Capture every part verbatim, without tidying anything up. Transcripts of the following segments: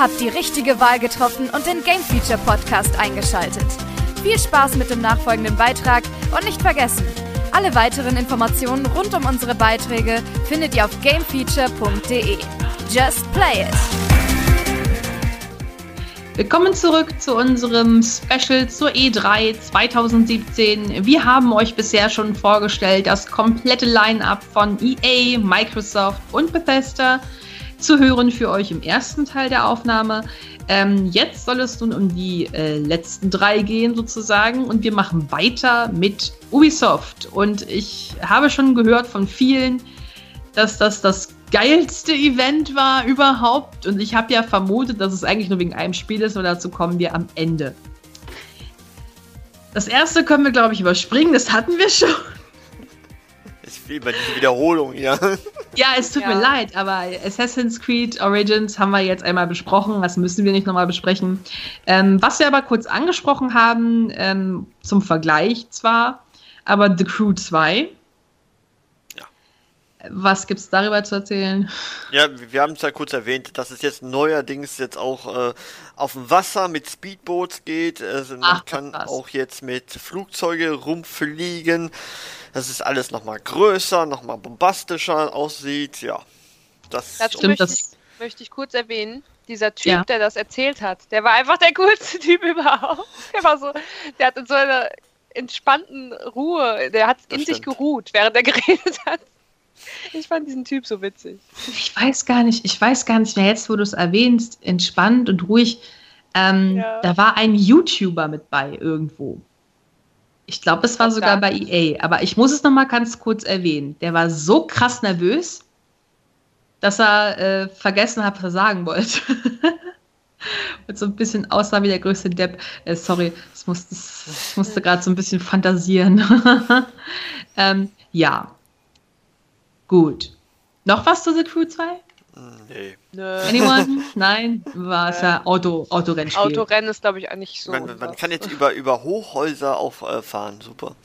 habt die richtige Wahl getroffen und den Game Feature Podcast eingeschaltet. Viel Spaß mit dem nachfolgenden Beitrag und nicht vergessen, alle weiteren Informationen rund um unsere Beiträge findet ihr auf gamefeature punkt de. Just play it! Willkommen zurück zu unserem Special zur E drei zwanzig siebzehn. Wir haben euch bisher schon vorgestellt das komplette Line-Up von E A, Microsoft und Bethesda, zu hören für euch im ersten Teil der Aufnahme. Ähm, jetzt soll es nun um die äh, letzten drei gehen sozusagen und wir machen weiter mit Ubisoft. Und ich habe schon gehört von vielen, dass das das geilste Event war überhaupt. Und ich habe ja vermutet, dass es eigentlich nur wegen einem Spiel ist, und dazu kommen wir am Ende. Das erste können wir, glaube ich, überspringen. Das hatten wir schon. Ich will bei dieser Wiederholung, ja. Ja, es tut ja. mir leid, aber Assassin's Creed Origins haben wir jetzt einmal besprochen. Das müssen wir nicht nochmal besprechen. Ähm, was wir aber kurz angesprochen haben, ähm, zum Vergleich zwar, aber The Crew zwei. Was gibt's darüber zu erzählen? Ja, wir haben es ja kurz erwähnt, dass es jetzt neuerdings jetzt auch äh, auf dem Wasser mit Speedboats geht. Also man Ach, kann krass. auch jetzt mit Flugzeuge rumfliegen. Das ist alles nochmal größer, nochmal bombastischer aussieht. Ja, das Dazu stimmt. Möchte, Das ich, möchte ich kurz erwähnen. Dieser Typ, ja. der das erzählt hat, der war einfach der coolste Typ überhaupt. Der war so, der hat in so einer entspannten Ruhe, der hat in sich geruht, während er geredet hat. Ich fand diesen Typ so witzig. Ich weiß gar nicht, ich weiß gar nicht mehr jetzt, wo du es erwähnst, entspannt und ruhig. Ähm, ja. Da war ein YouTuber mit bei irgendwo. Ich glaube, es war Was sogar da? bei E A. Aber ich muss es noch mal ganz kurz erwähnen. Der war so krass nervös, dass er äh, vergessen hat, was er sagen wollte. Und so ein bisschen aussah wie der größte Depp. Äh, sorry, das musste, das musste gerade so ein bisschen fantasieren. ähm, ja. Gut. Noch was zu The Crew zwei? Nee. Nö. Anyone? Nein? War es ja Auto, Autorennspiel. Autorennen ist, glaube ich, eigentlich so. Man, man kann jetzt über, über Hochhäuser auffahren, äh, super.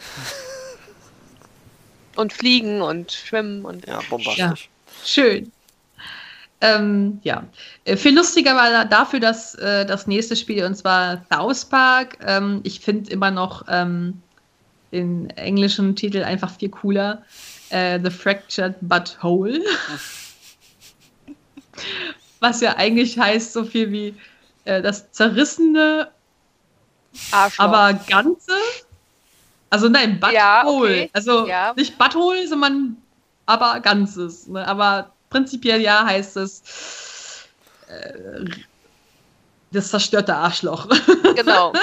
Und fliegen und schwimmen und. Ja, bombastisch. Ja, schön. Ähm, ja. Viel lustiger war dafür dass, äh, das nächste Spiel, und zwar South Park. Ähm, ich finde immer noch ähm, den englischen Titel einfach viel cooler. Uh, The Fractured But Whole. Was ja eigentlich heißt so viel wie äh, das zerrissene, Arschloch. aber ganze. Also nein, But ja, Whole. Okay. Also ja. nicht But Whole, sondern aber Ganzes. Ne? Aber prinzipiell ja heißt es äh, das zerstörte Arschloch. Genau.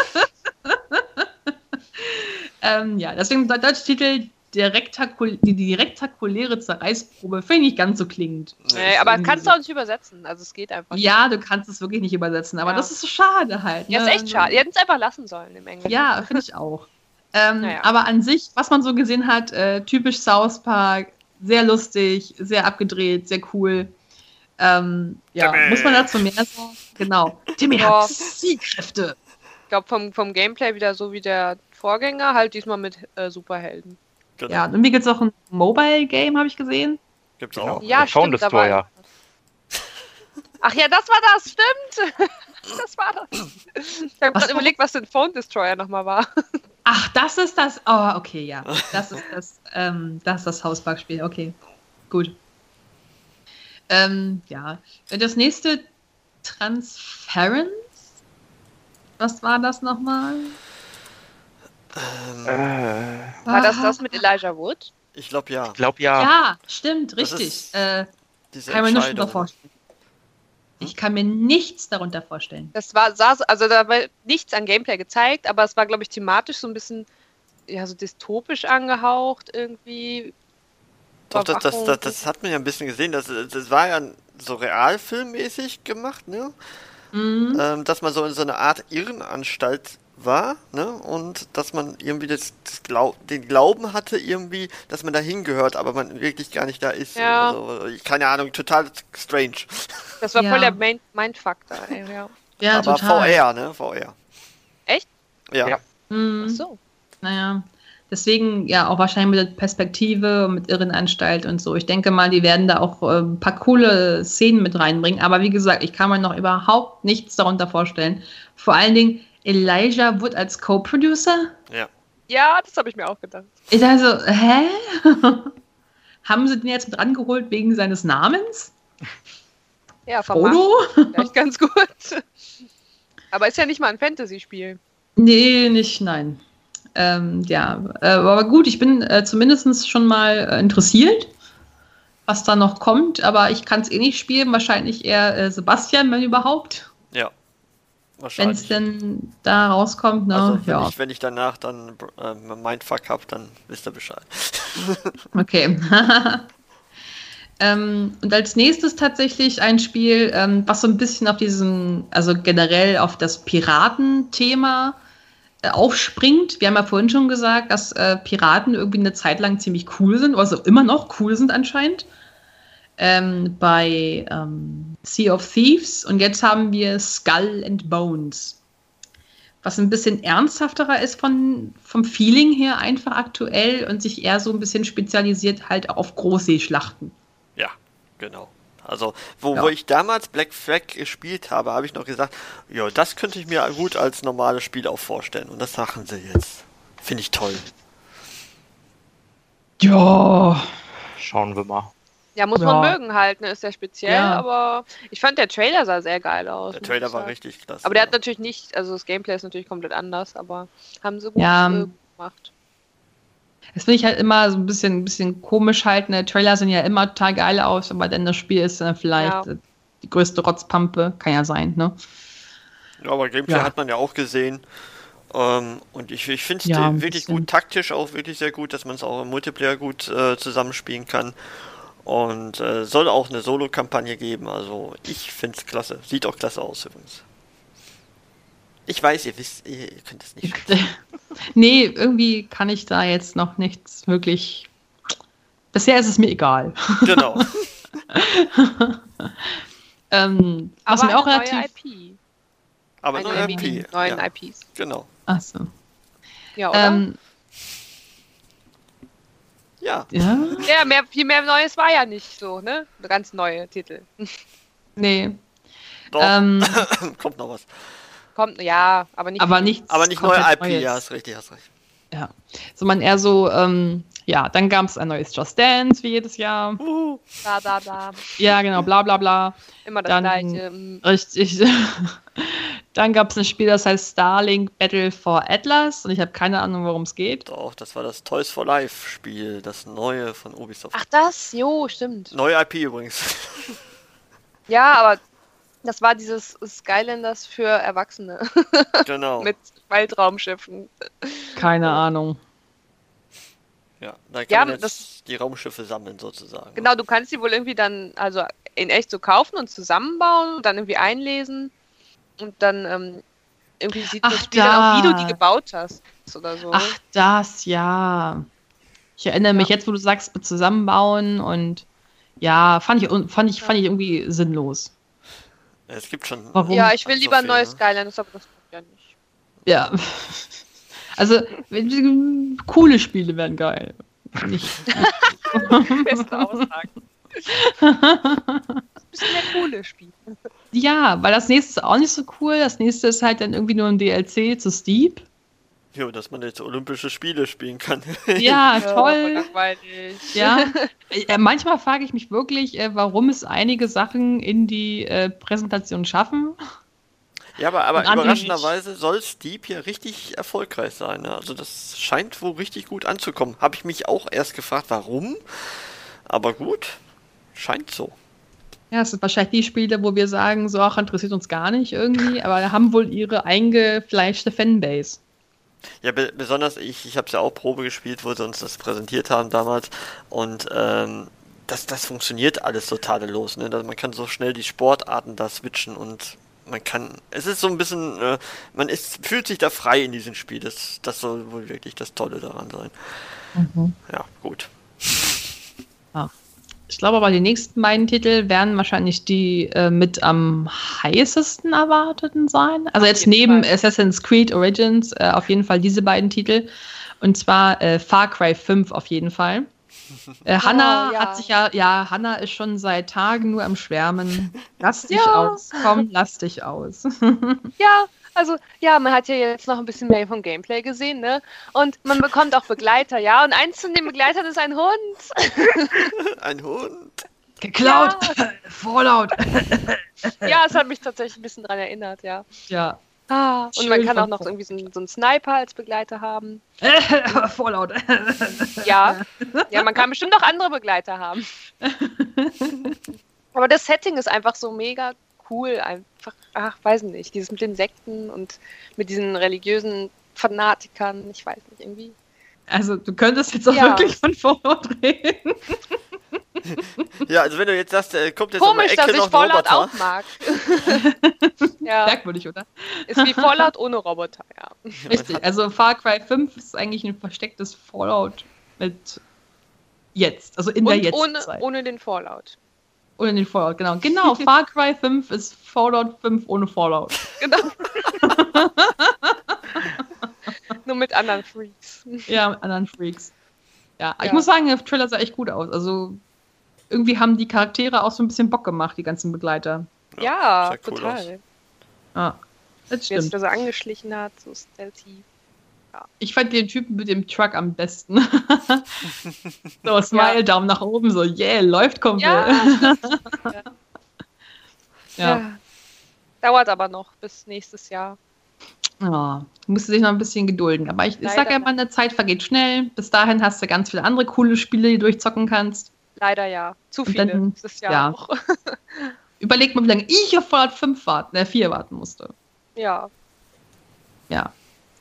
ähm, ja, deswegen der deutsche Titel Direktakul- die direktakuläre Zerreißprobe finde ich nicht ganz so klingend. Nee, aber kannst du auch nicht übersetzen. Also es geht einfach nicht. Ja, du kannst es wirklich nicht übersetzen, aber ja. das ist so schade halt. Ja, ne? ist echt schade. Die hätten es einfach lassen sollen im Englischen. Ja, finde ich auch. ähm, naja. Aber an sich, was man so gesehen hat, äh, typisch South Park, sehr lustig, sehr abgedreht, sehr cool. Ähm, ja, Timmy. Muss man dazu mehr sagen? Genau. Timmy Ja. hat Zielkräfte. Ich glaube, vom, vom Gameplay wieder so wie der Vorgänger, halt diesmal mit äh, Superhelden. Genau. Ja, und mir gibt es auch ein Mobile-Game, habe ich gesehen. Gibt's auch. Ja, Phone stimmt, da war- Destroyer. Ach ja, das war das, stimmt! Das war das. Ich habe Was gerade überlegt, was denn Phone Destroyer nochmal war. Ach, das ist das. Oh, okay, ja. Das ist das, ähm, das, ist das Hausparkspiel. Okay, gut. Ähm, ja. Das nächste Transference. Was war das nochmal? Ähm, Äh, War das das mit Elijah Wood? ich glaube ja. ich glaube ja. Ja, stimmt, Das richtig. ist Äh, Diese kann mir nichts darunter Entscheidung. vorstellen. Ich kann mir nichts darunter vorstellen. Das war, sah so- also da war nichts an Gameplay gezeigt, aber es war, glaube ich, thematisch so ein bisschen, ja, so dystopisch angehaucht irgendwie. Doch, das, das, Überwachung. das, das hat man ja ein bisschen gesehen. Das, das war ja so realfilmmäßig gemacht, ne? Mhm. Ähm, dass man so in so eine Art Irrenanstalt war, ne? Und dass man irgendwie das, das Glaub, den Glauben hatte, irgendwie, dass man da hingehört, aber man wirklich gar nicht da ist. Ja. Also, keine Ahnung, total strange. Das war Ja. voll der Main Mindfuck da, ey, ja. Ja, aber total. V R, ne? V R. Echt? Ja. Ja. Mhm. Ach so. Naja. Deswegen ja auch wahrscheinlich mit Perspektive und mit Irrenanstalt und so. Ich denke mal, die werden da auch äh, ein paar coole Szenen mit reinbringen. Aber wie gesagt, ich kann mir noch überhaupt nichts darunter vorstellen. Vor allen Dingen Elijah Wood als Co-Producer. Ja. Ja, das habe ich mir auch gedacht. Ich dachte so, hä? Haben sie den jetzt mit rangeholt wegen seines Namens? Ja, Frodo? Vielleicht ganz gut. Aber ist ja nicht mal ein Fantasy-Spiel. Nee, nicht, nein. Ähm, ja, äh, aber gut, ich bin äh, zumindest schon mal äh, interessiert, was da noch kommt, aber ich kann es eh nicht spielen, wahrscheinlich eher äh, Sebastian, wenn überhaupt. Ja, Wenn wahrscheinlich. es denn da rauskommt, ne? Also, wenn, ja. ich, wenn ich danach dann äh, Mindfuck habe, dann wisst ihr Bescheid. Okay. ähm, und als nächstes tatsächlich ein Spiel, ähm, was so ein bisschen auf diesen, also generell auf das Piratenthema äh, aufspringt. Wir haben ja vorhin schon gesagt, dass äh, Piraten irgendwie eine Zeit lang ziemlich cool sind, also immer noch cool sind anscheinend. Ähm, bei ähm, Sea of Thieves. Und jetzt haben wir Skull and Bones. Was ein bisschen ernsthafterer ist von, vom Feeling her einfach aktuell und sich eher so ein bisschen spezialisiert halt auf Großseeschlachten. Ja, genau. Also, wo, Ja. wo ich damals Black Flag gespielt habe, habe ich noch gesagt, ja, das könnte ich mir gut als normales Spiel auch vorstellen. Und das machen sie jetzt. Finde ich toll. Ja. Schauen wir mal. Ja, muss Ja. man mögen halt, ne? Ist ja speziell, Ja. aber ich fand der Trailer sah sehr geil aus. Der muss Trailer ich war sagen. richtig klasse. Aber der ja. hat natürlich nicht, also das Gameplay ist natürlich komplett anders, aber haben sie gut Ja. äh, gemacht. Das finde ich halt immer so ein bisschen, ein bisschen komisch halt. Ne? Trailer sehen ja immer total geil aus, aber dann das Spiel ist dann vielleicht Ja. äh, die größte Rotzpampe. Kann ja sein, ne? Ja, aber Gameplay Ja. hat man ja auch gesehen. Ähm, und ich, ich finde es Ja, ein wirklich bisschen. gut, taktisch auch wirklich sehr gut, dass man es auch im Multiplayer gut äh, zusammenspielen kann. Und äh, soll auch eine Solo-Kampagne geben. Also ich finde es klasse. Sieht auch klasse aus übrigens. Ich weiß, ihr wisst, ihr, ihr könnt es nicht. Nee, irgendwie kann ich da jetzt noch nichts wirklich. Bisher ist es mir egal. Genau. ähm, was Aber mir auch eine relativ. neue I P. Aber Eine nur der R wenigen P. neuen Ja, I Ps. genau. Achso. Ja, oder? Ähm, Ja. ja? ja, mehr, viel mehr Neues war ja nicht so, ne? Ganz neue Titel. Nee. Doch. Ähm, Kommt noch was. Kommt, ja, aber nicht. aber viel. nichts. Aber nicht neue komplett I P, Neues. ja, hast recht, hast recht. Ja. So man eher so, ähm, ja, dann gab es ein neues Just Dance, wie jedes Jahr. Uhu. Da, da, da. Ja, genau, bla bla bla. Immer das Dann- gleiche. Mm. Richtig. Dann gab es ein Spiel, das heißt Starlink Battle for Atlas und ich habe keine Ahnung, worum es geht. Doch, das war das Toys for Life Spiel, das neue von Ubisoft. Ach, das? Jo, stimmt. Neue I P übrigens. Ja, aber das war dieses Skylanders für Erwachsene. Genau. Mit Weltraumschiffen. Keine Ahnung. Ja, da kann Ja, man jetzt das- die Raumschiffe sammeln sozusagen. Genau, du kannst die wohl irgendwie dann, also in echt so kaufen und zusammenbauen und dann irgendwie einlesen. Und dann ähm, irgendwie sieht das Ach, Spiel dann auch, wie du da. die gebaut hast. Oder so. Ach, das, ja. Ich erinnere mich Ja. jetzt, wo du sagst, mit Zusammenbauen und ja, fand ich, un- fand ich, fand ich irgendwie sinnlos. Es gibt schon. Warum? Ja, ich will so lieber ein viel, neues ne? Skylanders, aber das kommt ja nicht. Ja. Also, coole Spiele wären geil. Nicht. Beste Aussagen. Bisschen mehr coole Spiele. Ja, weil das nächste ist auch nicht so cool. Das nächste ist halt dann irgendwie nur ein D L C zu Steep. Jo, dass man jetzt Olympische Spiele spielen kann. Ja, voll toll. langweilig. Ja. Äh, manchmal frage ich mich wirklich, äh, warum es einige Sachen in die äh, Präsentation schaffen. Ja, aber, aber Und andere überraschenderweise soll Steep hier richtig erfolgreich sein. Ne? Also das scheint wohl richtig gut anzukommen. Habe ich mich auch erst gefragt, warum. Aber gut, scheint so. Ja, es sind wahrscheinlich die Spiele, wo wir sagen, so, ach, interessiert uns gar nicht irgendwie, aber haben wohl ihre eingefleischte Fanbase. Ja, be besonders ich, ich habe es ja auch Probe gespielt, wo sie uns das präsentiert haben damals. Und ähm, das, das funktioniert alles so tadellos. Ne? Man kann so schnell die Sportarten da switchen und man kann, es ist so ein bisschen, äh, man ist, fühlt sich da frei in diesem Spiel. Das, das soll wohl wirklich das Tolle daran sein. Mhm. Ja, gut. Ich glaube aber, die nächsten beiden Titel werden wahrscheinlich die äh, mit am heißesten erwarteten sein. Also Auf jetzt jeden neben Fall. Assassin's Creed Origins äh, auf jeden Fall diese beiden Titel. Und zwar äh, Far Cry fünf auf jeden Fall. Äh, oh, Hannah ja. hat sich ja, ja, Hannah ist schon seit Tagen nur am Schwärmen. Lass dich ja. aus, komm, lass dich aus. Ja, also, ja, man hat ja jetzt noch ein bisschen mehr vom Gameplay gesehen, ne? Und man bekommt auch Begleiter, ja? Und eins von den Begleitern ist ein Hund. Ein Hund? Geklaut! Ja. Fallout! Ja, es hat mich tatsächlich ein bisschen dran erinnert, ja. Ja. Ah, und man kann auch noch irgendwie so einen, so einen Sniper als Begleiter haben. Fallout. Ja. Ja, man kann bestimmt auch andere Begleiter haben. Aber das Setting ist einfach so mega cool. Einfach, ach, weiß nicht, dieses mit den Sekten und mit diesen religiösen Fanatikern, ich weiß nicht, irgendwie. Also, du könntest jetzt auch ja. wirklich von Fallout reden. Ja, also wenn du jetzt sagst, äh, kommt jetzt Komisch, um die Ecke dass ich noch ein Fallout Roboter. auch mag. Ja. Merkwürdig, oder? Ist wie Fallout ohne Roboter, ja. Richtig, also Far Cry fünf ist eigentlich ein verstecktes Fallout mit jetzt, also in und der Jetztzeit. Ohne, ohne den Fallout. Ohne den Fallout, genau. Genau, Far Cry fünf ist Fallout fünf ohne Fallout. Genau. Nur mit anderen Freaks. Ja, mit anderen Freaks. Ja, ja. Ich muss sagen, der Trailer sah echt gut aus. Also irgendwie haben die Charaktere auch so ein bisschen Bock gemacht, die ganzen Begleiter. Ja, ja cool total. Aus. Ja, das stimmt. Wie er sich da so angeschlichen hat, so stealthy. Ja. Ich fand den Typen mit dem Truck am besten. So, Smile, ja. Daumen nach oben, so, yeah, läuft, Kumpel. Ja. Ja. Ja. Ja. Dauert aber noch bis nächstes Jahr. Ja, musst du dich noch ein bisschen gedulden. Aber ich, ich sage ja immer, eine Zeit vergeht schnell. Bis dahin hast du ganz viele andere coole Spiele, die du durchzocken kannst. Leider ja. Zu viele. Dann, das ist ja, ja. auch. Überleg mal, wie lange ich auf Fallout fünf warten, äh, vier warten musste. Ja. Ja.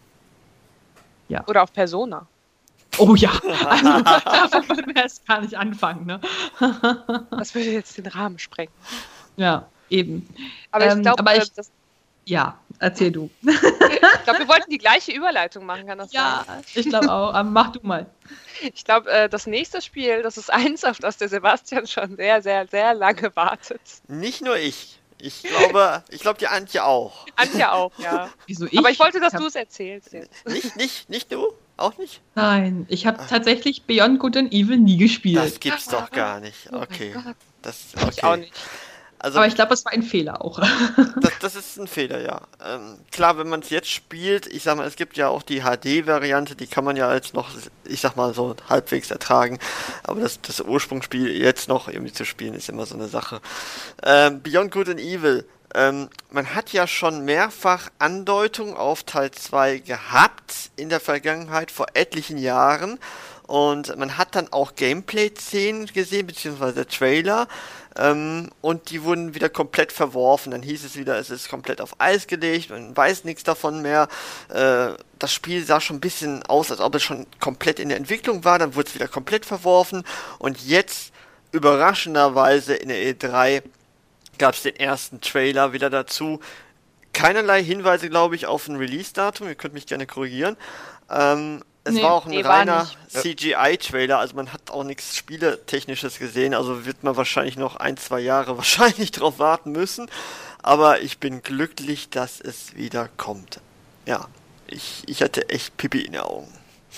Ja. Oder auf Persona. Oh ja. Also, davon würden wir erst gar nicht anfangen, ne? Das würde jetzt den Rahmen sprengen. Ja, eben. Aber ich glaube, ähm, das. Ja, erzähl du. Ich glaube, wir wollten die gleiche Überleitung machen, kann das ja, sein? Ja, ich glaube auch. Aber mach du mal. Ich glaube, äh, das nächste Spiel, das ist eins, auf das der Sebastian schon sehr, sehr, sehr lange wartet. Nicht nur ich. Ich glaube, ich glaube die Antje auch. Antje auch, ja. Wieso ich? Aber ich wollte, dass ich du es erzählst jetzt. Nicht, nicht, nicht du? Auch nicht? Nein, ich habe tatsächlich Beyond Good and Evil nie gespielt. Das gibt's doch gar nicht. Okay. Oh das, okay. Ich auch nicht. Also, aber ich glaube, es war ein Fehler auch. Das, das ist ein Fehler, ja. Ähm, klar, wenn man es jetzt spielt, ich sag mal, es gibt ja auch die H D-Variante, die kann man ja jetzt noch, ich sag mal, so halbwegs ertragen. Aber das, das Ursprungsspiel jetzt noch irgendwie zu spielen, ist immer so eine Sache. Ähm, Beyond Good and Evil. Ähm, man hat ja schon mehrfach Andeutungen auf Teil zwei gehabt in der Vergangenheit, vor etlichen Jahren. Und man hat dann auch Gameplay-Szenen gesehen, beziehungsweise Trailer. Ähm, und die wurden wieder komplett verworfen. Dann hieß es wieder, es ist komplett auf Eis gelegt, man weiß nichts davon mehr. Äh, das Spiel sah schon ein bisschen aus, als ob es schon komplett in der Entwicklung war. Dann wurde es wieder komplett verworfen. Und jetzt, überraschenderweise in der E drei, gab es den ersten Trailer wieder dazu. Keinerlei Hinweise, glaube ich, auf ein Release-Datum. Ihr könnt mich gerne korrigieren. Ähm, es nee, war auch ein nee, reiner C G I-Trailer, also man hat auch nichts Spieletechnisches gesehen, also wird man wahrscheinlich noch ein, zwei Jahre wahrscheinlich drauf warten müssen. Aber ich bin glücklich, dass es wieder kommt. Ja, ich, ich hatte echt Pipi in den Augen.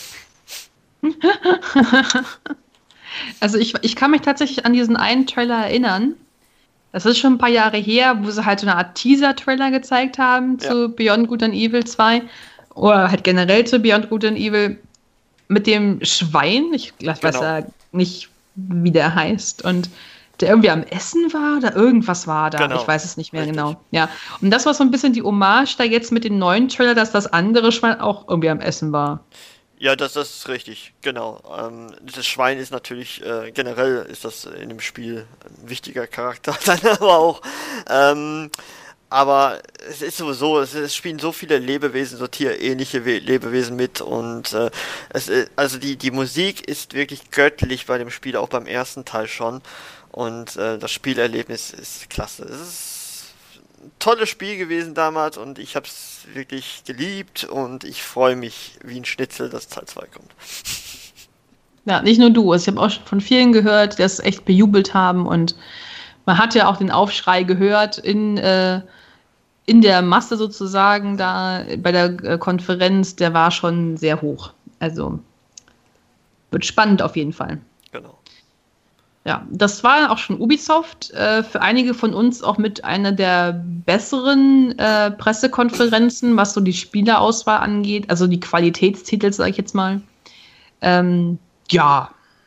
Also ich, ich kann mich tatsächlich an diesen einen Trailer erinnern. Das ist schon ein paar Jahre her, wo sie halt so eine Art Teaser-Trailer gezeigt haben zu ja. Beyond Good and Evil zwei. Oder halt generell zu Beyond Good and Evil mit dem Schwein. Ich weiß genau. ja nicht, wie der heißt. Und der irgendwie am Essen war oder irgendwas war da. Genau. Ich weiß es nicht mehr Richtig. genau. Ja. Und das war so ein bisschen die Hommage da jetzt mit dem neuen Trailer, dass das andere Schwein auch irgendwie am Essen war. Ja, das, das ist richtig, genau. Ähm, das Schwein ist natürlich, äh, generell ist das in dem Spiel ein wichtiger Charakter, dann aber auch. Ähm, aber es ist sowieso, es, es spielen so viele Lebewesen, so tierähnliche We- Lebewesen mit und äh, es ist, also die, die Musik ist wirklich göttlich bei dem Spiel, auch beim ersten Teil schon. Und äh, das Spielerlebnis ist klasse. Es ist ein tolles Spiel gewesen damals und ich habe es wirklich geliebt und ich freue mich wie ein Schnitzel, dass Teil zwei kommt. Ja, nicht nur du. Ich habe auch von vielen gehört, die das echt bejubelt haben und man hat ja auch den Aufschrei gehört in, äh, in der Masse sozusagen da bei der äh, Konferenz, der war schon sehr hoch. Also wird spannend auf jeden Fall. Genau. Ja, das war auch schon Ubisoft. Äh, für einige von uns auch mit einer der besseren äh, Pressekonferenzen, was so die Spielerauswahl angeht, also die Qualitätstitel, sage ich jetzt mal. Ähm, ja.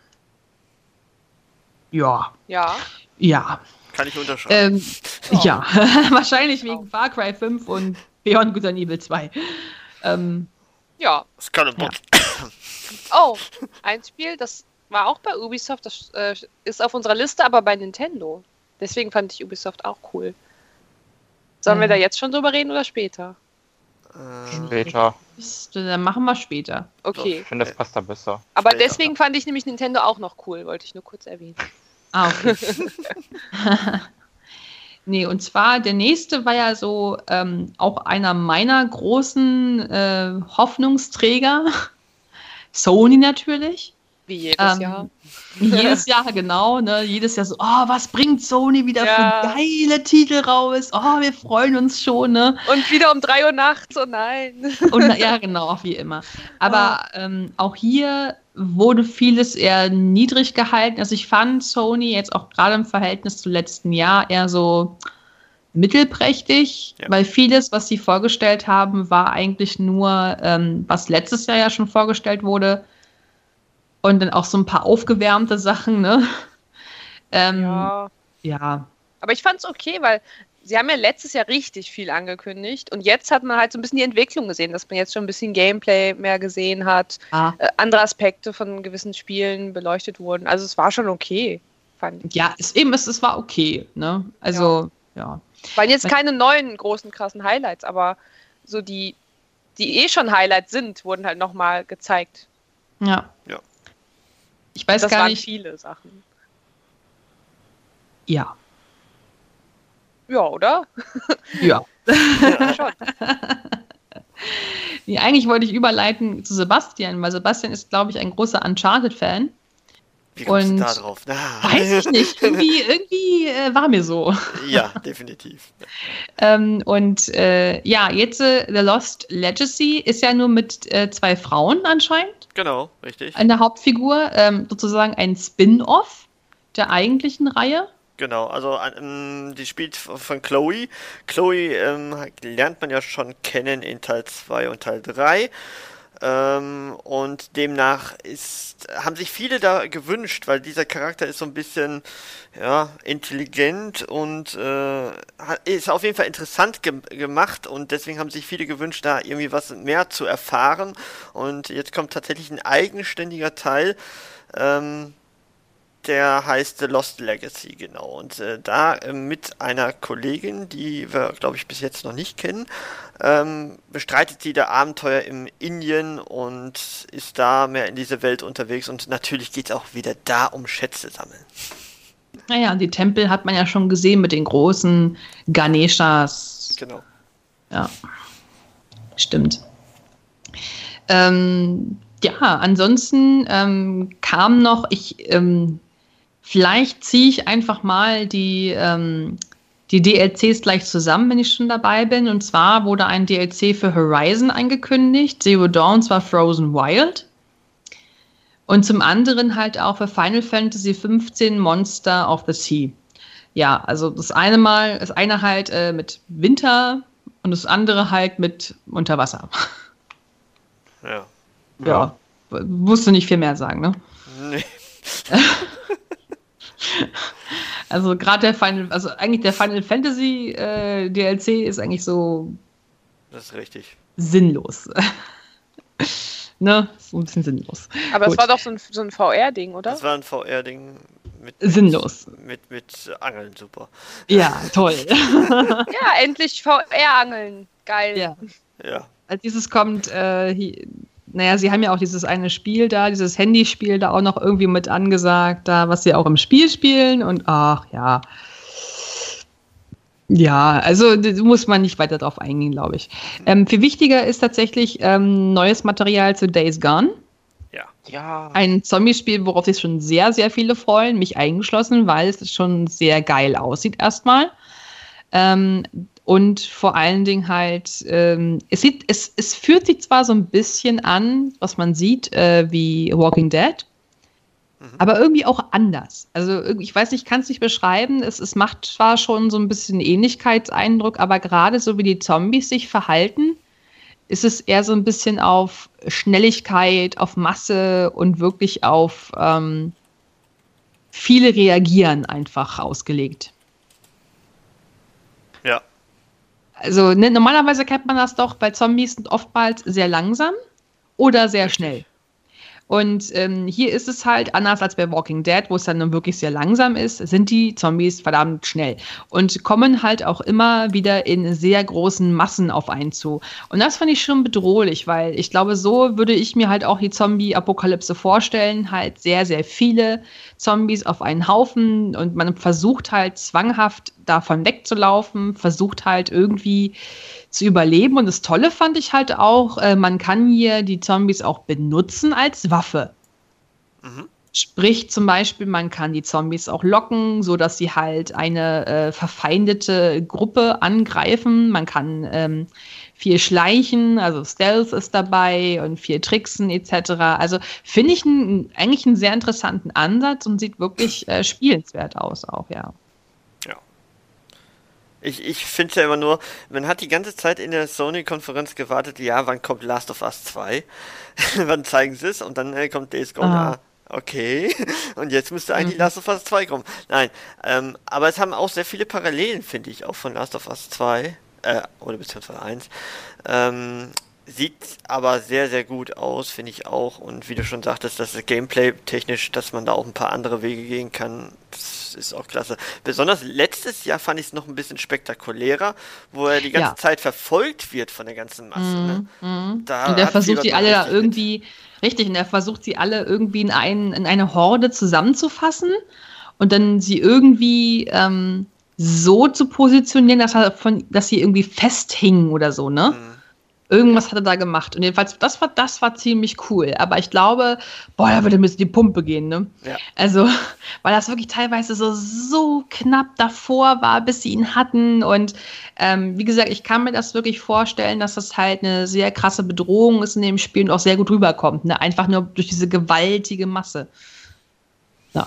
Ja. Ja. Ja. Kann ich unterschreiben. Ähm, oh. Ja, wahrscheinlich wegen oh. Far Cry fünf und Beyond Good and Evil zwei. Ähm, ja. Das kann ein Bot. Ja. Oh, ein Spiel, das war auch bei Ubisoft, das äh, ist auf unserer Liste, aber bei Nintendo. Deswegen fand ich Ubisoft auch cool. Sollen ähm. wir da jetzt schon drüber reden oder später? Äh, später. Dann machen wir später. Okay. Ich finde, das passt da besser. Aber später. Deswegen fand ich nämlich Nintendo auch noch cool, wollte ich nur kurz erwähnen. Ah, okay. Nee, und zwar der nächste war ja so ähm, auch einer meiner großen äh, Hoffnungsträger. Sony natürlich. Wie jedes ähm, Jahr. Jedes Jahr, genau. Ne? Jedes Jahr so, oh, was bringt Sony wieder ja. für geile Titel raus? Oh, wir freuen uns schon. Ne? Und wieder um drei Uhr nachts, oh nein. Und, ja, genau, wie immer. Aber oh. ähm, auch hier wurde vieles eher niedrig gehalten. Also ich fand Sony jetzt auch gerade im Verhältnis zum letzten Jahr eher so mittelprächtig, ja. weil vieles, was sie vorgestellt haben, war eigentlich nur, ähm, was letztes Jahr ja schon vorgestellt wurde. Und dann auch so ein paar aufgewärmte Sachen, ne? Ähm, ja. ja. Aber ich fand's okay, weil sie haben ja letztes Jahr richtig viel angekündigt und jetzt hat man halt so ein bisschen die Entwicklung gesehen, dass man jetzt schon ein bisschen Gameplay mehr gesehen hat, ah. äh, andere Aspekte von gewissen Spielen beleuchtet wurden. Also es war schon okay, fand ich. Ja, es, eben, es, es war okay, ne? Also, ja. ja. Waren jetzt keine neuen großen, krassen Highlights, aber so die, die eh schon Highlights sind, wurden halt nochmal gezeigt. Ja. Ja. Ich weiß das gar waren nicht. viele Sachen. Ja. Ja, oder? Ja. Ja, schon. Nee, eigentlich wollte ich überleiten zu Sebastian, weil Sebastian ist, glaube ich, ein großer Uncharted-Fan. Wie kommst und du da drauf? Ah. Weiß ich nicht. Irgendwie, irgendwie äh, war mir so. Ja, definitiv. ähm, und äh, ja, jetzt äh, The Lost Legacy ist ja nur mit äh, zwei Frauen anscheinend. Genau, richtig. Eine Hauptfigur, ähm, sozusagen ein Spin-off der eigentlichen Reihe. Genau, also ähm, die spielt von Chloe. Chloe ähm, lernt man ja schon kennen in Teil zwei und Teil drei. Ähm, und demnach ist, haben sich viele da gewünscht, weil dieser Charakter ist so ein bisschen ja, intelligent und äh, ist auf jeden Fall interessant ge- gemacht und deswegen haben sich viele gewünscht, da irgendwie was mehr zu erfahren. Und jetzt kommt tatsächlich ein eigenständiger Teil, ähm, der heißt The Lost Legacy, genau. Und äh, da äh, mit einer Kollegin, die wir, glaube ich, bis jetzt noch nicht kennen, ähm, bestreitet sie da Abenteuer im Indien und ist da mehr in diese Welt unterwegs. Und natürlich geht es auch wieder da um Schätze sammeln. Naja, und die Tempel hat man ja schon gesehen mit den großen Ganeshas. Genau. Ja, stimmt. Ähm, ja, ansonsten ähm, kam noch, ich, ähm, vielleicht ziehe ich einfach mal die, ähm, die D L Cs gleich zusammen, wenn ich schon dabei bin. Und zwar wurde ein D L C für Horizon angekündigt, Zero Dawn, zwar Frozen Wild. Und zum anderen halt auch für Final Fantasy fünfzehn Monster of the Sea. Ja, also das eine Mal, das eine halt äh, mit Winter und das andere halt mit Unterwasser. Ja. Ja, musst du nicht viel mehr sagen, ne? Nee. Also gerade der Final, also eigentlich der Final Fantasy äh, D L C ist eigentlich so. Das ist richtig. Sinnlos. Ne? So ein bisschen sinnlos. Aber Gut. es war doch so ein, so ein V R-Ding, oder? Das war ein V R-Ding mit. Sinnlos. Mit, mit, mit Angeln, super. Ja, toll. Ja, endlich V R-Angeln. Geil. Ja. Ja. Als dieses kommt, äh, hier, naja, sie haben ja auch dieses eine Spiel da, dieses Handyspiel da auch noch irgendwie mit angesagt, da, was sie auch im Spiel spielen und ach ja. Ja, also da muss man nicht weiter drauf eingehen, glaube ich. Ähm, viel wichtiger ist tatsächlich ähm, neues Material zu Days Gone. Ja. Ja. Ein Zombie-Spiel, worauf sich schon sehr, sehr viele freuen, mich eingeschlossen, weil es schon sehr geil aussieht erstmal. Ähm, Und vor allen Dingen halt, ähm, es, sieht, es, es fühlt sich zwar so ein bisschen an, was man sieht, äh, wie Walking Dead, mhm. aber irgendwie auch anders. Also ich weiß nicht, ich kann es nicht beschreiben. Es, es macht zwar schon so ein bisschen Ähnlichkeitseindruck, aber gerade so wie die Zombies sich verhalten, ist es eher so ein bisschen auf Schnelligkeit, auf Masse und wirklich auf ähm, viele reagieren einfach ausgelegt. Ja. Also ne, normalerweise kennt man das doch, bei Zombies sind oftmals sehr langsam oder sehr schnell. Und ähm, hier ist es halt anders als bei Walking Dead, wo es dann wirklich sehr langsam ist, sind die Zombies verdammt schnell und kommen halt auch immer wieder in sehr großen Massen auf einen zu. Und das fand ich schon bedrohlich, weil ich glaube, so würde ich mir halt auch die Zombie-Apokalypse vorstellen. Halt sehr, sehr viele Zombies auf einen Haufen und man versucht halt zwanghaft davon wegzulaufen, versucht halt irgendwie zu überleben. Und das Tolle fand ich halt auch, äh, man kann hier die Zombies auch benutzen als Waffe. Mhm. Sprich zum Beispiel, man kann die Zombies auch locken, sodass sie halt eine äh, verfeindete Gruppe angreifen. Man kann ähm, viel schleichen, also Stealth ist dabei und viel Tricksen et cetera. Also finde ich ein, eigentlich einen sehr interessanten Ansatz und sieht wirklich äh, spielenswert aus auch, ja. Ich, ich finde es ja immer nur, man hat die ganze Zeit in der Sony-Konferenz gewartet, ja, wann kommt Last of Us zwei? Wann zeigen sie es? Und dann äh, kommt Days Gone, ah. okay. Und jetzt müsste eigentlich mhm. Last of Us zwei kommen. Nein, ähm, aber es haben auch sehr viele Parallelen, finde ich, auch von Last of Us zwei, äh, oder beziehungsweise eins. Ähm, sieht aber sehr, sehr gut aus, finde ich auch. Und wie du schon sagtest, dass das Gameplay technisch, dass man da auch ein paar andere Wege gehen kann, das ist auch klasse. Besonders letztes Jahr fand ich es noch ein bisschen spektakulärer, wo er die ganze ja. Zeit verfolgt wird von der ganzen Masse. Mm, ne? mm. Da und er versucht die alle da irgendwie, mit. richtig, und er versucht sie alle irgendwie in, ein, in eine Horde zusammenzufassen und dann sie irgendwie ähm, so zu positionieren, dass, er von, dass sie irgendwie festhingen oder so, ne? Mm. Irgendwas hat er da gemacht. Und jedenfalls, das war, das war ziemlich cool. Aber ich glaube, boah, da würde mir die Pumpe gehen, ne? Ja. Also, weil das wirklich teilweise so, so knapp davor war, bis sie ihn hatten. Und ähm, wie gesagt, ich kann mir das wirklich vorstellen, dass das halt eine sehr krasse Bedrohung ist in dem Spiel und auch sehr gut rüberkommt. Ne? Einfach nur durch diese gewaltige Masse. Ja.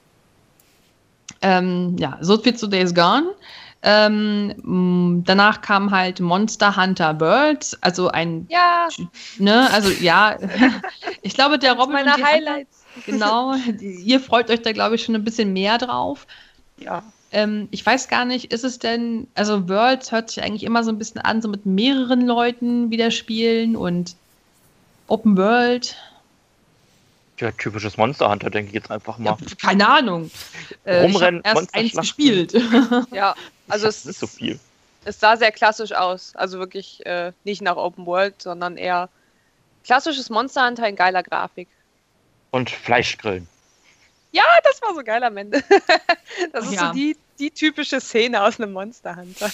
Ähm, ja, so viel zu Days Gone. Ähm, danach kam halt Monster Hunter World, also ein, ja, ne, also ja, ich glaube, der Robin meine Highlights. Genau, ihr freut euch da, glaube ich, schon ein bisschen mehr drauf. Ja. Ähm, ich weiß gar nicht, ist es denn, also World hört sich eigentlich immer so ein bisschen an, so mit mehreren Leuten wieder spielen und Open World. Ja, typisches Monster Hunter, denke ich jetzt einfach mal. Ja, keine Ahnung. Äh, Rumrennen, ich habe erst eins gespielt. Ja, also es ist so viel. Es sah sehr klassisch aus. Also wirklich äh, nicht nach Open World, sondern eher klassisches Monster Hunter in geiler Grafik. Und Fleischgrillen. Ja, das war so geil am Ende. Das ist ja. so die, die typische Szene aus einem Monster Hunter.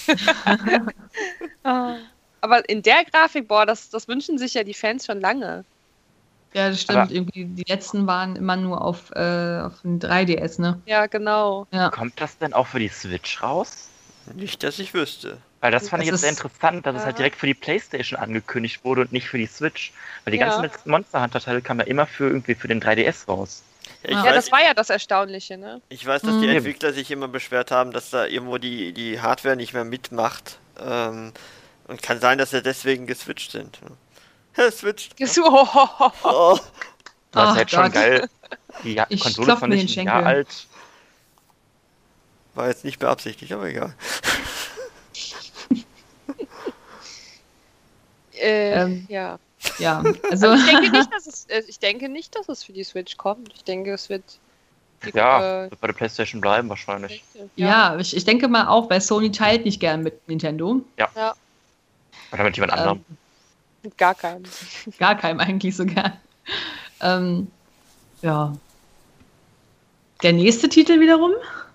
Aber in der Grafik, boah, das, das wünschen sich ja die Fans schon lange. Ja, das stimmt. Irgendwie die letzten waren immer nur auf, äh, auf dem drei D S, ne? Ja, genau. Ja. Kommt das denn auch für die Switch raus? Nicht, dass ich wüsste. Weil das fand das ich jetzt sehr interessant, dass ja. es halt direkt für die PlayStation angekündigt wurde und nicht für die Switch. Weil die ja. ganzen letzten Monster Hunter-Teile kamen ja immer für irgendwie für den drei D S raus. Ja, ja weiß, das war ja das Erstaunliche, ne? Ich weiß, dass die mhm. Entwickler sich immer beschwert haben, dass da irgendwo die, die Hardware nicht mehr mitmacht. Ähm, und kann sein, dass sie deswegen geswitcht sind. Ja, switcht. Oh. Oh. Das ist halt schon geil. Die ja- Konsole ist noch nicht ein Jahr alt. War jetzt nicht beabsichtigt, aber egal. äh, ähm, ja. Ja, also, also ich denke nicht, dass es, äh, ich denke nicht, dass es für die Switch kommt. Ich denke, es wird die, ja, äh, wird bei der PlayStation bleiben wahrscheinlich. Ja, ja ich, ich denke mal auch, weil Sony teilt nicht gern mit Nintendo. Ja. ja. Oder mit jemand anderem. Ähm, mit gar keinem. Gar keinem eigentlich so gern. Ähm, ja. Der nächste Titel wiederum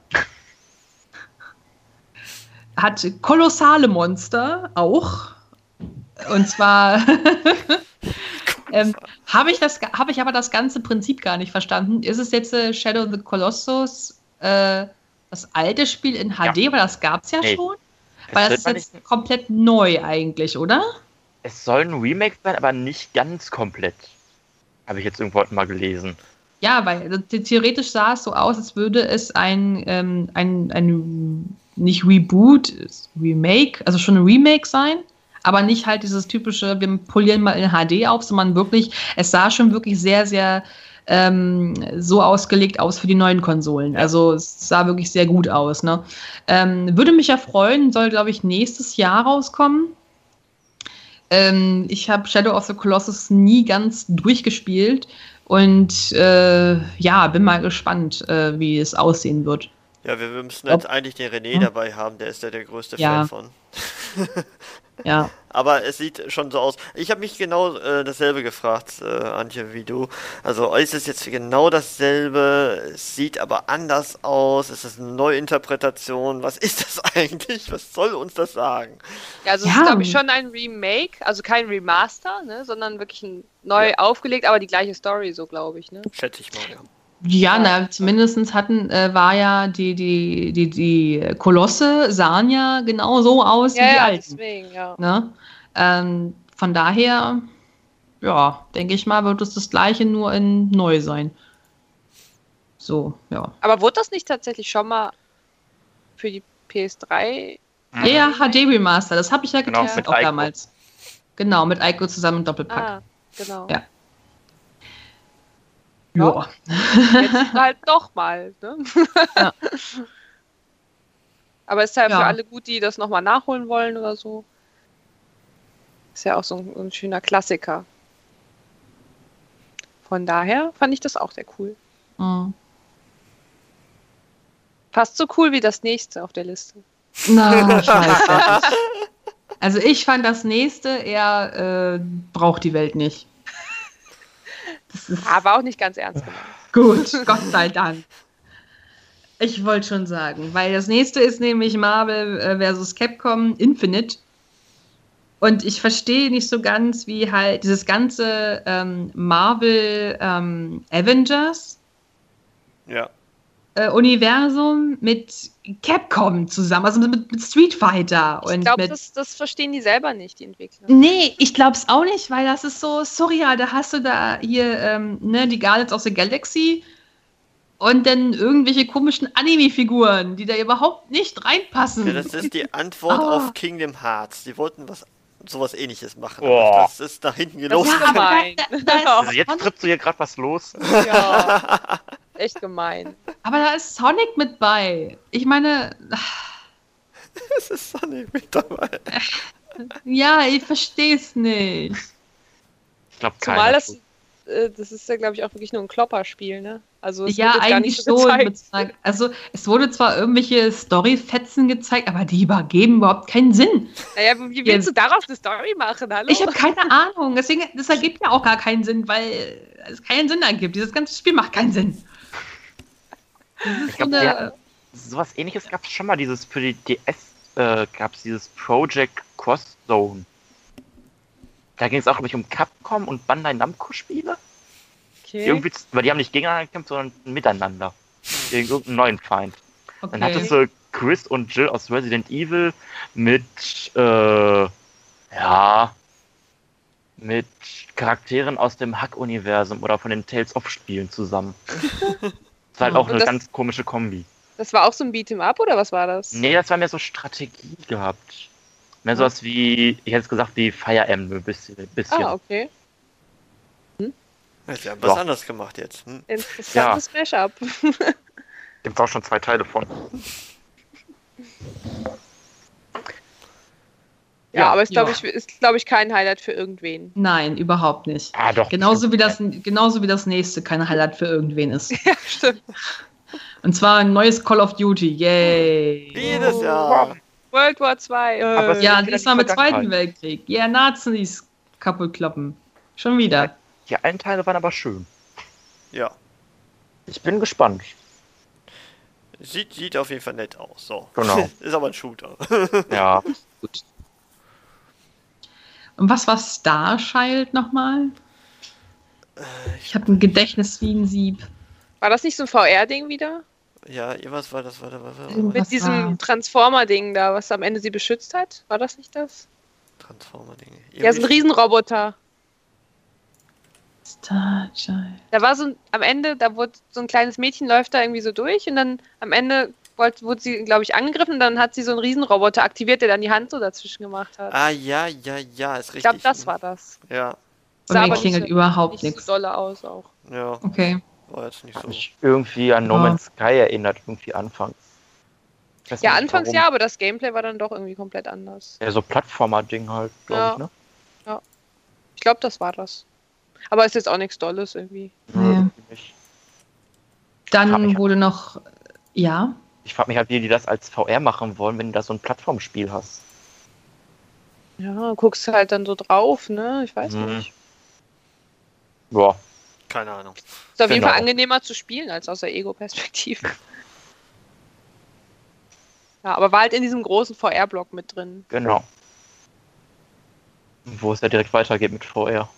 hat kolossale Monster auch. Und zwar ähm, habe ich, das, hab ich aber das ganze Prinzip gar nicht verstanden. Ist es jetzt äh, Shadow of the Colossus, äh, das alte Spiel in H D, ja. aber das gab es ja hey. schon? Weil das ist jetzt nicht komplett neu eigentlich, oder? Es soll ein Remake sein, aber nicht ganz komplett. Habe ich jetzt irgendwo mal gelesen. Ja, weil theoretisch sah es so aus, als würde es ein, ähm, ein, ein nicht Reboot, Remake, also schon ein Remake sein, aber nicht halt dieses typische, wir polieren mal in H D auf, sondern wirklich, es sah schon wirklich sehr, sehr ähm, so ausgelegt aus für die neuen Konsolen. Also es sah wirklich sehr gut aus. Ne? Ähm, würde mich ja freuen, soll, glaube ich, nächstes Jahr rauskommen. Ähm, ich habe Shadow of the Colossus nie ganz durchgespielt und äh, ja, bin mal gespannt, äh, wie es aussehen wird. Ja, wir müssen jetzt eigentlich den René hm? dabei haben, der ist ja der größte ja. Fan von. Ja. Aber es sieht schon so aus. Ich habe mich genau äh, dasselbe gefragt, äh, Antje, wie du. Also ist es jetzt genau dasselbe, es sieht aber anders aus, es ist eine Neuinterpretation. Was ist das eigentlich? Was soll uns das sagen? Ja, also ja. es ist, glaube ich, schon ein Remake, also kein Remaster, ne, sondern wirklich ein neu ja. aufgelegt, aber die gleiche Story, so glaube ich. Ne? Schätze ich mal, ja. Ja, na, zumindest hatten, äh, war ja die, die, die, die Kolosse sahen ja genau so aus ja, wie die ja, alten. Deswegen, ja. Ne? Ähm, von daher, ja, denke ich mal, wird es das gleiche nur in neu sein. So, ja. Aber wurde das nicht tatsächlich schon mal für die P S drei? Ja, ja, H D Remaster, das habe ich ja getestet genau, auch damals. Genau, mit Ico zusammen im Doppelpack. Ah, genau. Ja. Ja. Jetzt halt doch mal. Ne? Ja. Aber ist ja, ja für alle gut, die das nochmal nachholen wollen oder so. Ist ja auch so ein, ein schöner Klassiker. Von daher fand ich das auch sehr cool. Mhm. Fast so cool wie das nächste auf der Liste. Na, scheiße. Also ich fand das nächste eher, äh, braucht die Welt nicht. Das ist aber auch nicht ganz ernst gemeint. Gut, Gott sei Dank. Ich wollte schon sagen, weil das nächste ist nämlich Marvel äh, versus Capcom Infinite. Und ich verstehe nicht so ganz, wie halt dieses ganze ähm, Marvel ähm, Avengers ja. äh, Universum mit Capcom zusammen, also mit, mit Street Fighter. Ich glaube, das, das verstehen die selber nicht, die Entwickler. Nee, ich glaube es auch nicht, weil das ist so, sorry, ja, da hast du da hier ähm, ne, die Guardians of the Galaxy und dann irgendwelche komischen Anime-Figuren, die da überhaupt nicht reinpassen. Ja, das ist die Antwort oh. auf Kingdom Hearts. Die wollten was sowas Ähnliches machen. Oh. Das ist nach hinten gelaufen. Das ist gemein. Da, da ist also jetzt trippst du hier gerade was los. Ja, echt gemein. Aber da ist Sonic mit bei. Ich meine... Es ist Sonic mit dabei. Ja, ich verstehe es nicht. Ich glaube, Zumal das, äh, das ist ja, glaube ich, auch wirklich nur ein Klopperspiel, ne? Also es ja, wird jetzt gar nicht so schon. Also es wurde zwar irgendwelche Storyfetzen gezeigt, aber die übergeben überhaupt keinen Sinn. Naja, wie willst ja. du daraus eine Story machen? Hallo? Ich habe keine Ahnung. Deswegen, das ergibt ja auch gar keinen Sinn, weil es keinen Sinn ergibt. Dieses ganze Spiel macht keinen Sinn. Das ist ich glaub, so eine... ja, sowas Ähnliches gab es schon mal. Dieses für die D S äh, gab es dieses Project Cross Zone. Da ging es auch, glaube ich, um Capcom und Bandai Namco-Spiele. Okay. Irgendwie, weil die haben nicht gegeneinander gekämpft, sondern miteinander. Gegen irgendeinen neuen Feind. Okay. Dann hattest du Chris und Jill aus Resident Evil mit, äh, ja, mit Charakteren aus dem Hack-Universum oder von den Tales-of-Spielen zusammen. Das war halt auch eine das, ganz komische Kombi. Das war auch so ein Beat'em-up oder was war das? Nee, das war mehr so Strategie gehabt. Mehr sowas wie, ich hätte es gesagt, wie Fire Emblem ein bisschen. bisschen. Ah, okay. Sie haben was ja. anderes gemacht jetzt. Hm? Interessantes ja. Mashup. Gibt auch schon zwei Teile von. Ja, ja aber ist, glaube ja. ich, ist, glaube ich, kein Highlight für irgendwen. Nein, überhaupt nicht. Ah, doch. Genauso wie, das, genauso wie das nächste kein Highlight für irgendwen ist. Ja, stimmt. Und zwar ein neues Call of Duty. Yay! Jedes Jahr. World War zwei. Äh. Ja, diesmal mit Zweiten Weltkrieg. Ja, yeah, Nazis kaputt kloppen. Schon wieder. Die einen Teile waren aber schön. Ja. Ich bin gespannt. Sieht, sieht auf jeden Fall nett aus. So. Genau. Ist aber ein Shooter. Ja. Gut. Und was war Starchild nochmal? Ich habe ein Gedächtnis wie ein Sieb. War das nicht so ein V R-Ding wieder? Ja, irgendwas war das, war das, war das. Mit diesem Transformer-Ding da, was am Ende sie beschützt hat. War das nicht das? Transformer-Ding. Ja, so ein Riesenroboter. Star Child. Da war so ein, am Ende, da wurde so ein kleines Mädchen läuft da irgendwie so durch und dann am Ende wollte, wurde sie, glaube ich, angegriffen und dann hat sie so einen Riesenroboter aktiviert, der dann die Hand so dazwischen gemacht hat. Ah, ja, ja, ja, ist richtig. Ich glaube, das war das. Ja. Bei mir klingelt nicht, überhaupt nicht nichts. so dolle aus auch. Ja. Okay. War jetzt nicht Hat so. mich irgendwie an No Ja. Man's Sky erinnert, irgendwie anfangs. Ich weiß Ja, nicht, anfangs warum. ja, aber das Gameplay war dann doch irgendwie komplett anders. Ja, so Plattformer-Ding halt, glaube Ja. ich, ne? Ich glaube, das war das. Aber ist jetzt auch nichts Dolles irgendwie. Nee. Irgendwie nicht. Dann Frag mich- wurde noch, ja, Ich frage mich halt, wie die das als V R machen wollen, wenn du da so ein Plattformspiel hast. Ja, guckst halt dann so drauf, ne? Ich weiß Mhm. nicht. Ja, Keine Ahnung. Ist auf jeden Genau. Fall angenehmer zu spielen als aus der Ego-Perspektive. Ja, aber war halt in diesem großen V R-Block mit drin. genau. Wo es ja direkt weitergeht mit V R.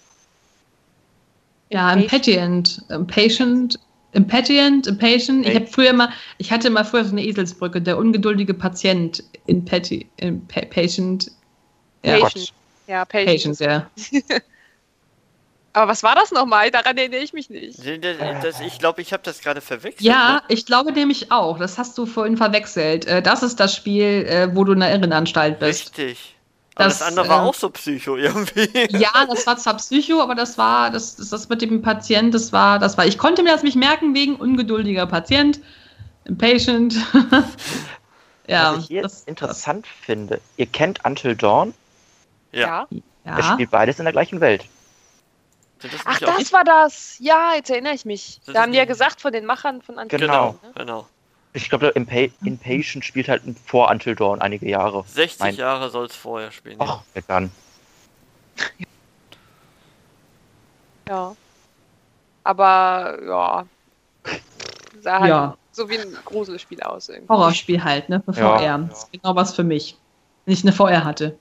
ja, Impatient, Impatient, Impatient, Impatient. Ich habe früher mal, ich hatte mal früher so eine Eselsbrücke, der ungeduldige Patient, Impati, Impatient, ja, Patient. Ja, Patient. Patient, ja. Aber was war das nochmal? Daran erinnere ich mich nicht. Das, ich glaube, ich habe das gerade verwechselt. Ja, Ne? ich glaube nämlich auch. Das hast du vorhin verwechselt. Äh, Das ist das Spiel, äh, wo du in der Irrenanstalt bist. Richtig. Aber das, Das, andere war äh, auch so Psycho irgendwie. Ja, das war zwar Psycho, aber das war, das, das, das mit dem Patient, das war, das war, ich konnte mir das nicht merken wegen ungeduldiger Patient, Impatient. Ja, Was ich hier das, interessant finde, ihr kennt Until Dawn, Ja. Ja. ja. es spielt beides in der gleichen Welt. Sind das Ach, nicht auch- das war das. Ja, jetzt erinnere ich mich. Das Da haben ist die ja nicht- gesagt von den Machern von Until Genau. Genau, Dawn, ne? genau. Ich glaube, Impa Impatient spielt halt vor Until Dawn einige Jahre. sechzig Mein- Jahre soll es vorher spielen. Ach, ja, dann. Ja. Aber, ja. Sah halt Ja. so wie ein Gruselspiel aus irgendwie. Horrorspiel halt, ne? Für Ja. V R. Das ist genau was für mich. Wenn ich eine V R hatte.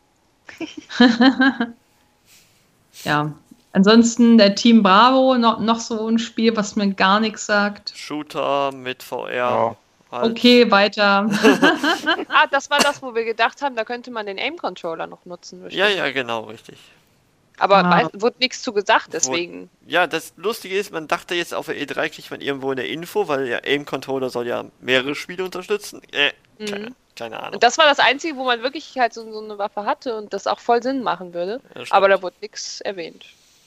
Ja. Ansonsten der Team Bravo, noch, noch so ein Spiel, was mir gar nichts sagt. Shooter mit V R. Ja. Halt. Okay, weiter. Ah, das war das, wo wir gedacht haben, da könnte man den Aim-Controller noch nutzen. bestimmt. Ja, ja, genau, richtig. Aber Ah. weiß, wurde nichts zu gesagt, deswegen. Ja, das Lustige ist, man dachte jetzt auf der E drei kriegt man irgendwo eine Info, weil der Aim-Controller soll ja mehrere Spiele unterstützen. Äh, Mhm. keine, keine Ahnung. Und das war das Einzige, wo man wirklich halt so, so eine Waffe hatte und das auch voll Sinn machen würde. Ja, stimmt. Aber da wurde nichts erwähnt.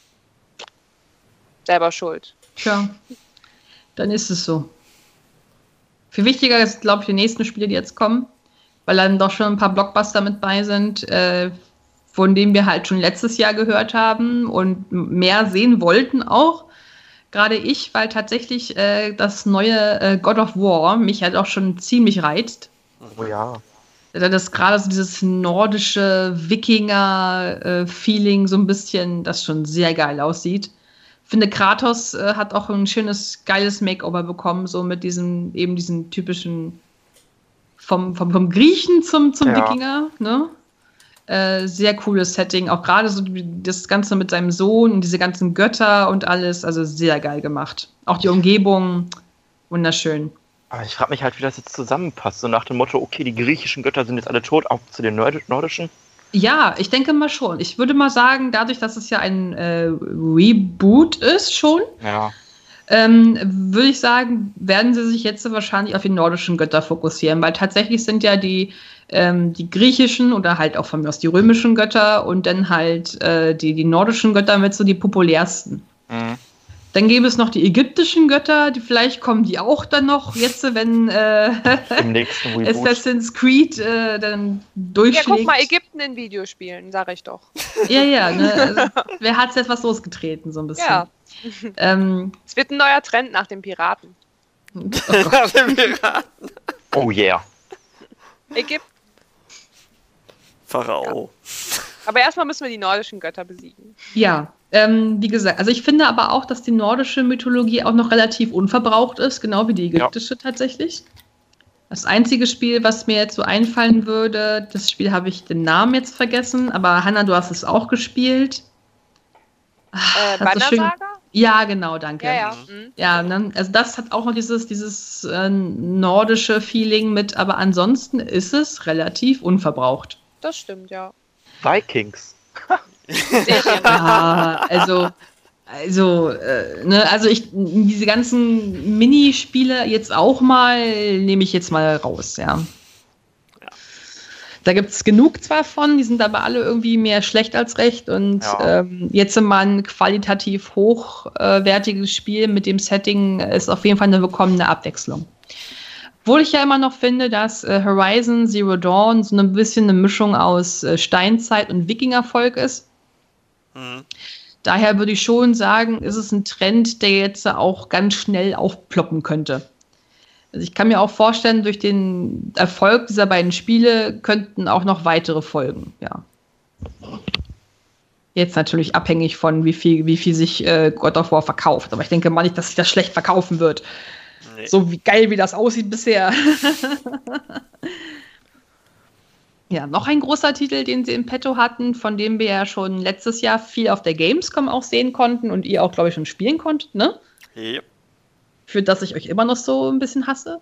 Selber schuld. Tja, dann ist es so. Viel wichtiger ist, glaube ich, die nächsten Spiele, die jetzt kommen, weil dann doch schon ein paar Blockbuster mit bei sind, äh, von denen wir halt schon letztes Jahr gehört haben und mehr sehen wollten auch. Gerade ich, weil tatsächlich äh, das neue äh, God of War mich halt auch schon ziemlich reizt. Oh ja. Das gerade so dieses nordische Wikinger-Feeling so ein bisschen, das schon sehr geil aussieht. Ich finde, Kratos äh, hat auch ein schönes, geiles Makeover bekommen, so mit diesem, eben diesen typischen vom, vom, vom Griechen zum, zum Ja. Wikinger, ne? Äh, sehr cooles Setting, auch gerade so das Ganze mit seinem Sohn und diese ganzen Götter und alles, also sehr geil gemacht. Auch die Umgebung, wunderschön. Aber ich frage mich halt, wie das jetzt zusammenpasst. So nach dem Motto, okay, die griechischen Götter sind jetzt alle tot, auch zu den Nord nordischen. Ja, ich denke mal schon. Ich würde mal sagen, dadurch, dass es ja ein äh, Reboot ist schon, Ja. ähm, würde ich sagen, werden sie sich jetzt wahrscheinlich auf die nordischen Götter fokussieren, weil tatsächlich sind ja die, ähm, die griechischen oder halt auch von mir aus die römischen Götter und dann halt äh, die, die nordischen Götter mit so die populärsten. Mhm. Dann gäbe es noch die ägyptischen Götter, die vielleicht kommen die auch dann noch jetzt, wenn äh, Im nächsten Reboot. Assassin's Creed äh, dann Ja, durchschlägt. guck mal, Ägypten in Videospielen, sag ich doch. Ja, ja, ne? Also, wer hat jetzt was losgetreten, so ein bisschen. Ja. Ähm, Es wird ein neuer Trend nach den Piraten. Nach dem Piraten. Oh yeah. Ägypten. Pharao. Aber erstmal müssen wir die nordischen Götter besiegen. ja, ähm, wie gesagt, also ich finde aber auch, dass die nordische Mythologie auch noch relativ unverbraucht ist, genau wie die ägyptische tatsächlich. Das einzige Spiel, was mir jetzt so einfallen würde, das Spiel habe ich den Namen jetzt vergessen, aber Hanna, du hast es auch gespielt. Äh, Hast du schön- Bannersaga? Ja, genau, danke. Ja, ja. Mhm. Ja, ne, also das hat auch noch dieses, dieses äh, nordische Feeling mit, aber ansonsten ist es relativ unverbraucht. Das stimmt, ja. Vikings. Ja, also, also, äh, ne, also ich, diese ganzen Minispiele jetzt auch mal, nehme ich jetzt mal raus, ja. Da gibt es genug zwar von, die sind aber alle irgendwie mehr schlecht als recht und Ja. ähm, jetzt mal ein qualitativ hochwertiges Spiel mit dem Setting ist auf jeden Fall eine willkommene Abwechslung. Obwohl ich ja immer noch finde, dass äh, Horizon Zero Dawn so ein bisschen eine Mischung aus äh, Steinzeit und Wikingervolk ist. Mhm. Daher würde ich schon sagen, ist es ein Trend, der jetzt auch ganz schnell aufploppen könnte. Also ich kann mir auch vorstellen, durch den Erfolg dieser beiden Spiele könnten auch noch weitere folgen, ja. Jetzt natürlich abhängig von, wie viel, wie viel sich äh, God of War verkauft. Aber ich denke mal nicht, dass sich das schlecht verkaufen wird. Nee. So wie geil, wie das aussieht bisher. Ja, noch ein großer Titel, den sie im Petto hatten, von dem wir ja schon letztes Jahr viel auf der Gamescom auch sehen konnten und ihr auch, glaube ich, schon spielen konntet, ne? Ja. Für das ich euch immer noch so ein bisschen hasse.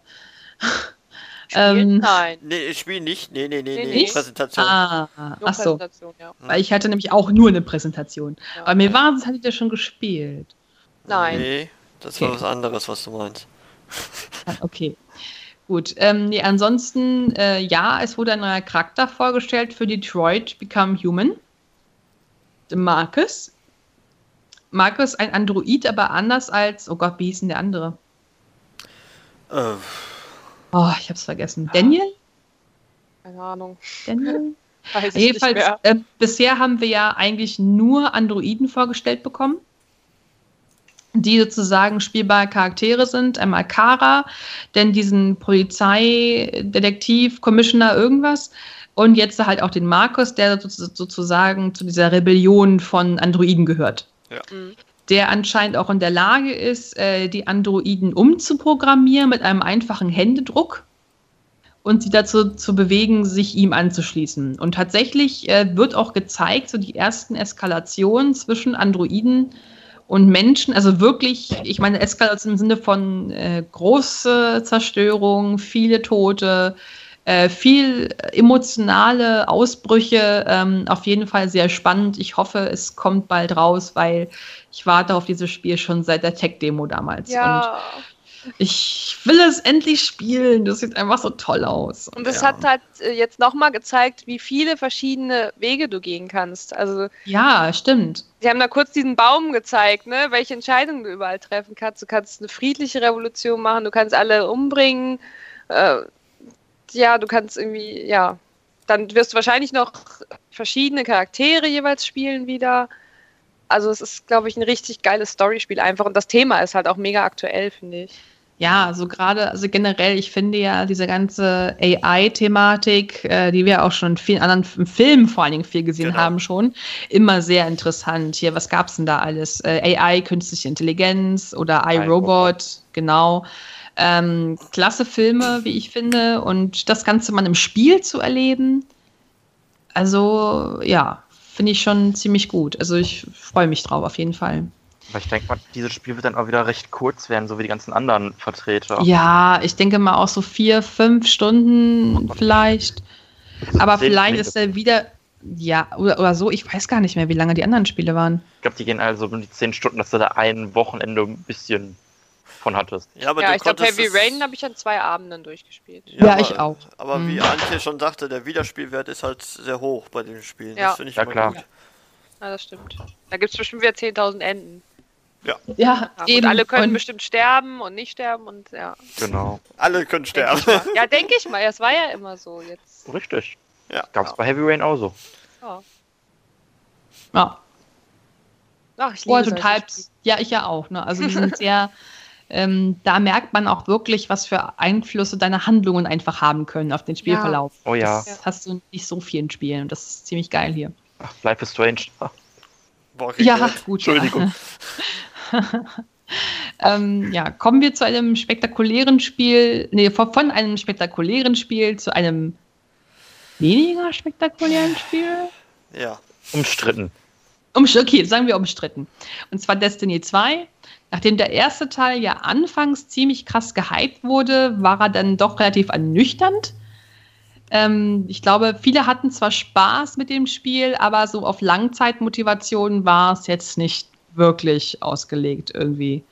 Ähm, Nein. Nee, ich spiele nicht. Nee, nee, nee, Nee, nee. nicht? Präsentation. Ah, Nur ach so. Präsentation, ja. Weil ich hatte nämlich auch nur eine Präsentation. Ja. Aber mir war es, hattet ihr schon gespielt. Nein. Nee, das Okay. war was anderes, was du meinst. Ah, okay. Gut. Ähm, nee, ansonsten, äh, ja, es wurde ein neuer Charakter vorgestellt für Detroit Become Human. Marcus. Marcus, ein Android, aber anders als, oh Gott, wie hieß denn der andere? Äh, Oh, ich hab's vergessen. Daniel? Keine Ahnung. Daniel? Weiß ich Jedenfalls, nicht mehr. äh, bisher haben wir ja eigentlich nur Androiden vorgestellt bekommen, die sozusagen spielbare Charaktere sind. Einmal Kara, denn diesen Polizeidetektiv, Commissioner, irgendwas. Und jetzt halt auch den Marcus, der sozusagen zu dieser Rebellion von Androiden gehört. ja. Mhm. Der anscheinend auch in der Lage ist, äh, die Androiden umzuprogrammieren mit einem einfachen Händedruck und sie dazu zu bewegen, sich ihm anzuschließen. Und tatsächlich äh, wird auch gezeigt, so die ersten Eskalationen zwischen Androiden und Menschen, also wirklich, ich meine Eskalation im Sinne von äh, große Zerstörung, viele Tote, äh, viel emotionale Ausbrüche, ähm, auf jeden Fall sehr spannend. Ich hoffe, es kommt bald raus, weil ich warte auf dieses Spiel schon seit der Tech-Demo damals. Ja. Und ich will es endlich spielen. Das sieht einfach so toll aus. Und es ja. hat halt äh, jetzt nochmal gezeigt, wie viele verschiedene Wege du gehen kannst. Also Ja, stimmt. sie haben da kurz diesen Baum gezeigt, ne, welche Entscheidungen du überall treffen kannst. Du kannst eine friedliche Revolution machen, du kannst alle umbringen. Äh, ja, du kannst irgendwie, ja, dann wirst du wahrscheinlich noch verschiedene Charaktere jeweils spielen wieder. Also es ist, glaube ich, ein richtig geiles Storyspiel einfach. Und das Thema ist halt auch mega aktuell, finde ich. Ja, also gerade, also generell, ich finde ja diese ganze A I-Thematik, äh, die wir auch schon in vielen anderen Filmen vor allen Dingen viel gesehen Genau. haben schon, immer sehr interessant. Hier, was gab's denn da alles? Äh, A I, künstliche Intelligenz oder iRobot, genau. Ähm, klasse Filme, wie ich finde. Und das Ganze mal im Spiel zu erleben, also ja, finde ich schon ziemlich gut. Also ich freue mich drauf, auf jeden Fall. Aber ich denke mal, dieses Spiel wird dann auch wieder recht kurz werden, so wie die ganzen anderen Vertreter. Ja, ich denke mal auch so vier, fünf Stunden vielleicht. Aber Zehn vielleicht Minuten. ist er wieder, ja, oder, oder so. Ich weiß gar nicht mehr, wie lange die anderen Spiele waren. Ich glaube, die gehen also um die zehn Stunden, dass du da ein Wochenende ein bisschen von hattest. Ja, aber ja, du ich glaube, konntest Heavy es- Rain habe ich an zwei Abenden durchgespielt. Ja, aber, ich auch. Aber Mhm. wie Antje schon sagte, der Wiederspielwert ist halt sehr hoch bei den Spielen. Ja. Das finde ich Ja, immer klar. gut. Ja, das stimmt. Da gibt es bestimmt wieder zehntausend Enden. Ja, Ja, eben. und alle können Und bestimmt sterben und nicht sterben und ja. Genau. Alle können Denk sterben. ich mal. Ja, denke ich mal. Das war ja immer so jetzt. Richtig. Ja. Gab es bei Heavy Rain auch so. Ja. ja. Ach, ich liebe Oh, solche total. Spiele. Ja, ich ja auch. Ne? Also die sind sehr, ähm, da merkt man auch wirklich, was für Einflüsse deine Handlungen einfach haben können auf den Spielverlauf. Oh ja. Das hast du nicht so vielen Spielen. Und das ist ziemlich geil hier. Ach, Life is Strange. Boah, Ja, regret. gut. Entschuldigung. ähm, ja, kommen wir zu einem spektakulären Spiel, nee, von von einem spektakulären Spiel zu einem weniger spektakulären Spiel. Ja. Umstritten. Um, okay, sagen wir umstritten. Und zwar Destiny zwei. Nachdem der erste Teil ja anfangs ziemlich krass gehypt wurde, war er dann doch relativ ernüchternd. Ähm, ich glaube, viele hatten zwar Spaß mit dem Spiel, aber so auf Langzeitmotivation war es jetzt nicht wirklich ausgelegt irgendwie.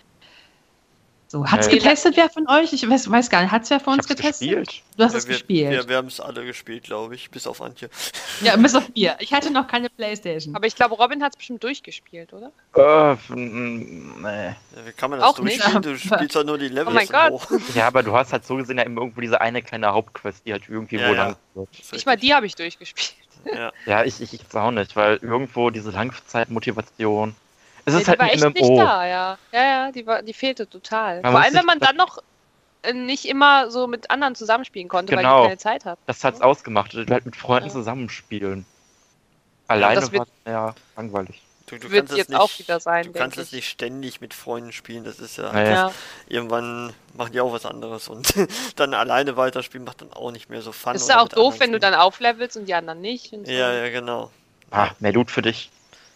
So, hat's Nee. getestet, wer von euch? Ich weiß, weiß gar nicht, hat's wer von Ich uns hab's getestet? gespielt. Du hast Ja, es wir, gespielt. Wir, wir haben es alle gespielt, glaube ich, bis auf Antje. Ja, bis auf mir. Ich hatte noch keine Playstation. Aber ich glaube, Robin hat es bestimmt durchgespielt, oder? Äh, f- n- nee. Ja, wie kann man das Auch nicht. durchspielen? Du spielst doch nur die Levels Oh mein Gott. hoch. Ja, aber du hast halt so gesehen ja immer irgendwo diese eine kleine Hauptquest, die halt irgendwie Ja, wo ja. lang wird. Das ist Nicht mal richtig. die habe ich durchgespielt. Ja. Ja, ich, ich, ich jetzt auch nicht, weil irgendwo diese Langzeitmotivation. Es Nee, ist die halt war ein echt M M nicht O. da, ja. Ja, ja, die, war, die fehlte total. Man Vor muss allem, wenn sich man das- dann noch äh, nicht immer so mit anderen zusammenspielen konnte, weil Genau. die keine Zeit hat. Das hat's ausgemacht. Du halt mit Freunden Ja. zusammenspielen. Alleine das wird- war es ja langweilig. Du, du Wird kannst es jetzt nicht, auch wieder sein, Du denke kannst es ich. nicht ständig mit Freunden spielen, das ist ja, Naja. Ja. irgendwann machen die auch was anderes und dann alleine weiterspielen macht dann auch nicht mehr so Fun. Ist oder ja auch mit doof, anderen wenn du spielen. dann auflevelst und die anderen nicht. Und so. Ja, ja, genau. Ah, mehr Loot für dich.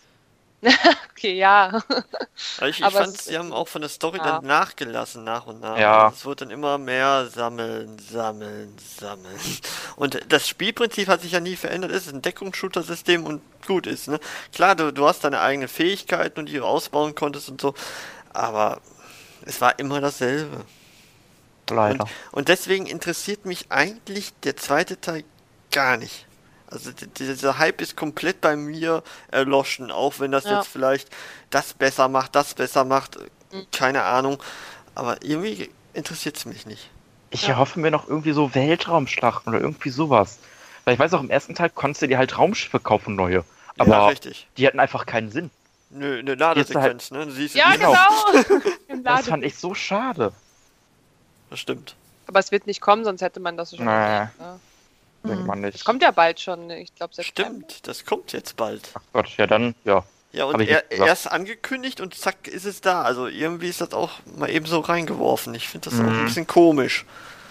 Okay, ja. Aber ich, ich Aber fand, es- sie haben auch von der Story Ja. dann nachgelassen, nach und nach. Ja. Also es wurde dann immer mehr sammeln, sammeln, sammeln. Und das Spielprinzip hat sich ja nie verändert. Es ist ein Deckungsshooter-System und gut ist, ne? Klar, du, du hast deine eigenen Fähigkeiten und die du ausbauen konntest und so, aber es war immer dasselbe. Leider. Und, und deswegen interessiert mich eigentlich der zweite Teil gar nicht. Also d- dieser Hype ist komplett bei mir erloschen, auch wenn das Ja. jetzt vielleicht das besser macht, das besser macht, Mhm. keine Ahnung. Aber irgendwie interessiert es mich nicht. Ich Ja. erhoffe mir noch irgendwie so Weltraumschlachten oder irgendwie sowas. Weil ich weiß auch, im ersten Teil konntest du dir halt Raumschiffe kaufen, neue. Aber ja, richtig. die hatten einfach keinen Sinn. Nö, eine Ladesequenz, ne? Du siehst Ja, die- genau. Im Das Laden. fand ich so schade. Das stimmt. Aber es wird nicht kommen, sonst hätte man das schon Nee. erwähnt, ne? Denkt Mhm. man Es nicht. kommt ja bald schon, ne? Ich glaube September. Stimmt, das kommt jetzt bald. Ach Gott, ja dann, ja. Ja, Hab und ich er, nicht gesagt. erst angekündigt und zack ist es da. Also irgendwie ist das auch mal eben so reingeworfen. Ich finde das auch ein Mhm. bisschen komisch.